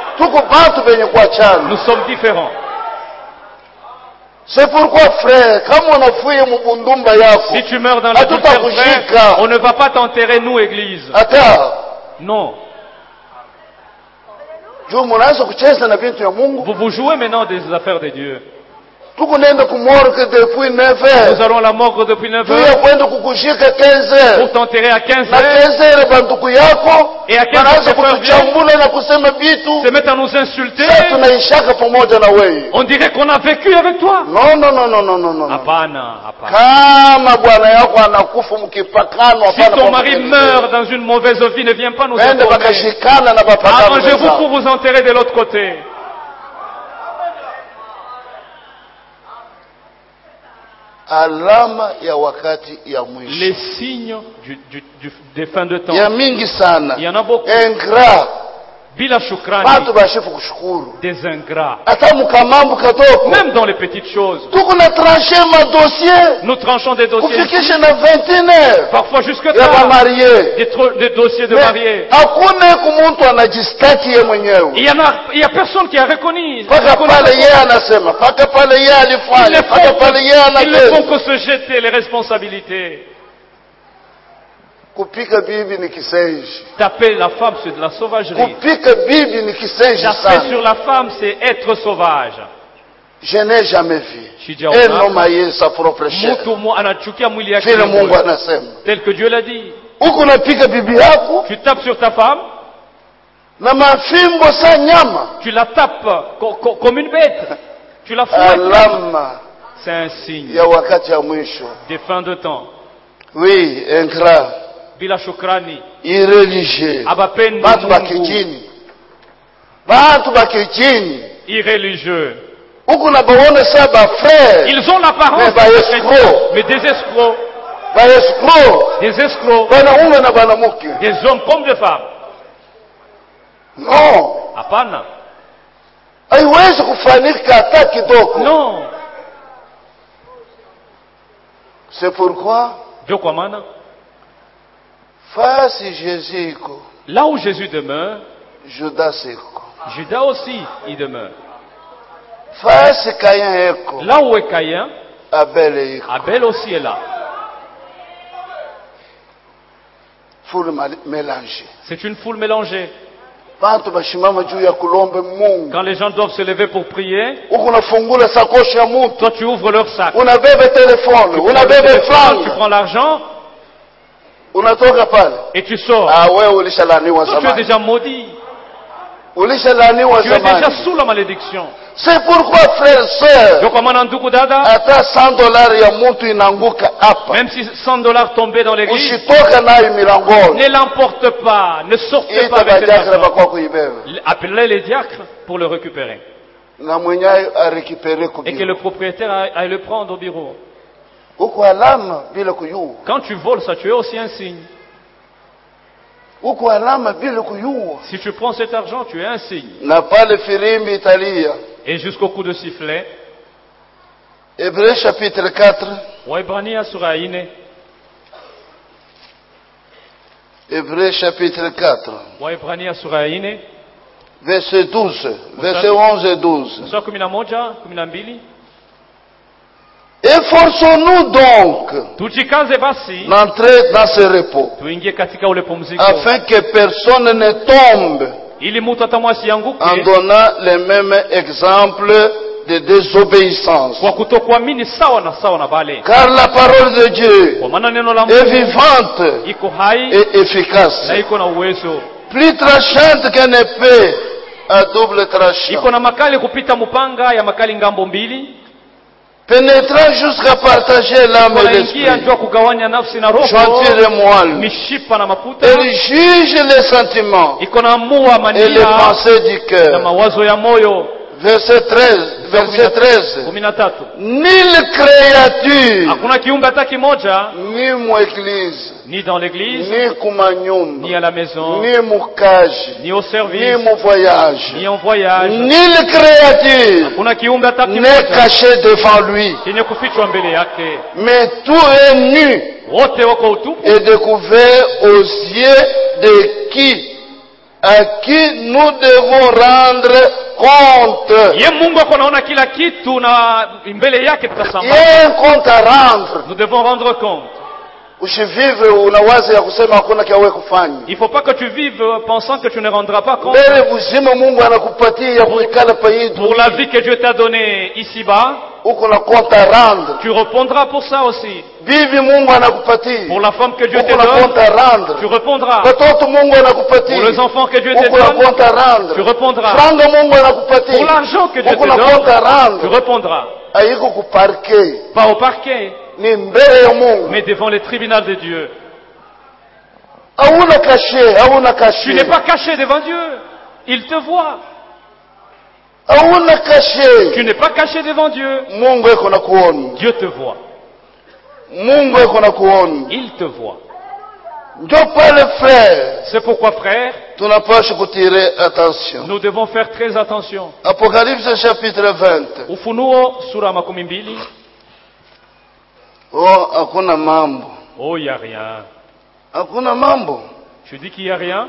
Nous sommes différents. C'est pourquoi, frère, comme on a fouillé Mubundumba yako, si tu meurs dans l'adultère, frère, on ne va pas t'enterrer, nous, église. Attends. Non. Vous vous jouez maintenant des affaires de Dieu. Nous allons à la morgue depuis neuf heures. Pour t'enterrer à quinze heures. Et à quinze heures, se mettent à nous insulter. On dirait qu'on a vécu avec toi. Non, non, non, non, non, non, non. Apana, si ton mari meurt dans une mauvaise vie, ne viens pas nous informer. Arrangez-vous pour vous enterrer de l'autre côté. Les signes du, du, du, des fins de temps. Il y en a beaucoup. Bila shukrani, des ingrats. Même dans les petites choses. Nous tranchons des dossiers. Parfois jusque là. Des, des dossiers de mariés. Il y en a, il y a personne qui a reconnu. Ils ne font que se jeter les responsabilités. Taper la femme, c'est de la sauvagerie. Taper sur la femme, c'est être sauvage. Je n'ai jamais vu un homme haïr sa propre chair. Tel que Dieu l'a dit. Tu tapes sur ta femme. Tu la tapes comme une bête. Tu la fouettes. C'est un signe des fins de temps. Oui, ingrat. Bila shukrani, irreligieux, batu bakijini, batu bakijini, irreligieux. Ils ont l'apparence de chrétiens, mais des escrocs, des escrocs, des hommes comme des femmes. Non. Hapana. Non. C'est pourquoi face Jésus, là où Jésus demeure, Judas Judas aussi y demeure. Face Caïn, là où est Caïn, Abel, Abel aussi est là. Foule mélangée. C'est une foule mélangée. Quand les gens doivent se lever pour prier, toi tu ouvres leur sac. Tu prends, téléphone, tu prends l'argent et tu sors. Toi, tu es déjà maudit. Tu es déjà sous la malédiction. C'est pourquoi, frères et sœurs, cent dollars même si cent dollars tombaient dans l'église, ne l'emporte pas, ne sortez pas avec cet argent. Appelez les diacres pour le récupérer. Et que le propriétaire aille le prendre au bureau. Quand tu voles ça, tu es aussi un signe. Si tu prends cet argent, tu es un signe. Et jusqu'au coup de sifflet. Hébreux chapitre quatre. Waebrania sura ine. Hébreux chapitre quatre. Waebrania sura ine. Verset douze. Verset onze et douze. Mstari kumi na moja, kumi na mbili. Efforçons-nous donc d'entrer dans ce repos, afin que personne ne tombe en donnant les mêmes exemples de désobéissance. Car la parole de Dieu est vivante et efficace, plus tranchante qu'un épée à double tranchant, pénétrant jusqu'à partager l'âme et l'esprit, jointure et moelle. Elle juge les sentiments et les pensées du cœur. Verset treize. Verset treize. Nulle créature, ni mon église, ni dans l'église, ni kumanyumba, ni à la maison, ni mukaji, ni au service, ni mon voyage, ni en voyage, nulle créature n'est cachée devant lui. Mais tout est nu et découvert aux yeux de qui, à qui nous devons rendre compte. Il y a un compte à rendre. Nous devons rendre compte. Il ne faut pas que tu vives pensant que tu ne rendras pas compte pour la vie que Dieu t'a donnée ici-bas. Tu répondras pour ça aussi. Pour la femme que Dieu te donne, tu répondras. Pour les enfants que Dieu te donne, tu répondras. Pour l'argent que Dieu te donne, tu répondras. Pas au parquet, mais devant les tribunaux de Dieu. Tu n'es pas caché devant Dieu. Il te voit. Tu n'es pas caché devant Dieu. Dieu te voit. Il te voit. C'est pourquoi, frère, nous devons faire très attention. Apocalypse chapitre vingt. Ufunuo sura makumi mbili. Oh, hakuna mambo. Oh, il n'y a rien. Hakuna mambo. Je dis qu'il n'y a rien.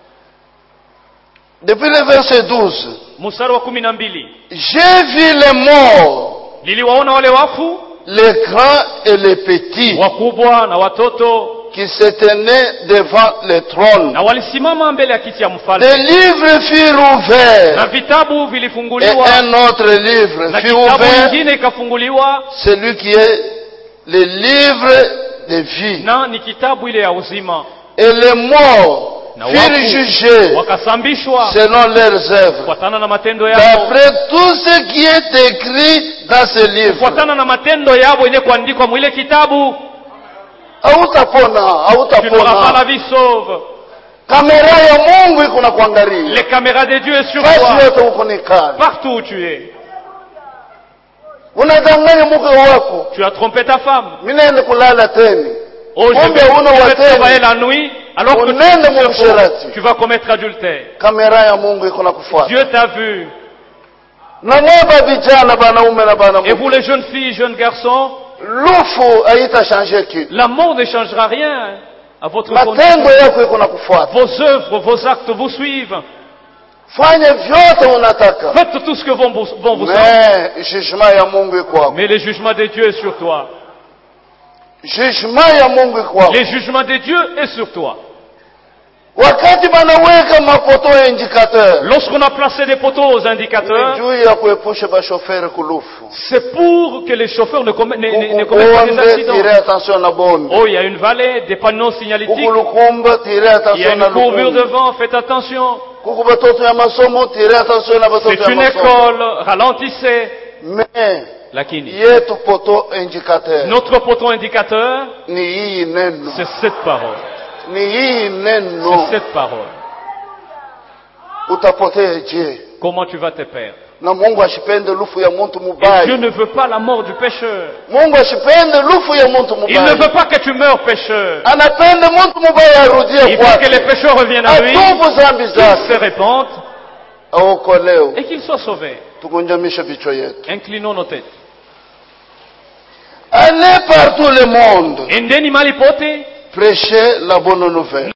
Depuis le verset douze. Mstari wa kumi na mbili. J'ai vu les morts, niliwaona wale wafu, les grands et les petits, wakubwa na watoto, qui se tenaient devant le trône. Na walisimama mbele ya kiti ya mfalme. Des livres furent ouverts. Na vitabu vilifunguliwa. Et un autre livre fut ouvert. Na kitabu kingine ikafunguliwa. Celui qui est le livre de vie. Na ni kitabu ile ya uzima. Et les morts furent jugés selon leurs œuvres, d'après tout ce qui est écrit dans ce livre. Tu n'auras pas la vie sauve. Les caméras de Dieu sont sur toi. Partout où tu es. Tu as trompé ta femme. Oh, je vais, je vais travailler la nuit. Alors que tu, tu vas commettre adultère. Dieu t'a vu. Et vous les jeunes filles, jeunes garçons, l'amour ne changera rien à votre condition. Vos œuvres, vos actes vous suivent. Faites tout ce que vont vous, vont vous faire. Mais le jugement de Dieu est sur toi. Les jugements de Dieu est sur toi. Lorsqu'on a placé des poteaux aux indicateurs, c'est pour que les chauffeurs ne commettent, ne, ne, ne commettent pas des accidents. Oh, il y a une vallée, des panneaux signalétiques. Il y a une courbure devant, faites attention. C'est une école, ralentissez. Mais lakini indicateur. Notre poteau indicateur, c'est cette parole. C'est cette parole. Comment tu vas te perdre? Na Mungu ashipende lufu ya mtu mubaya. Et Dieu ne veut pas la mort du pécheur. Mungu ashipende lufu ya mtu mubaya. Il ne veut pas que tu meurs pécheur. Anapenda mtu mubaya arudie kwake. Il veut que les pécheurs reviennent à lui. Atubu zambi zake. Qu'ils se répandent. Aokolewe. Et qu'ils soient sauvés. Tukunjamishe vichwa yetu. Inclinons nos têtes. Allez par tout le monde. Endeni mahali pote. Prêchez la bonne nouvelle.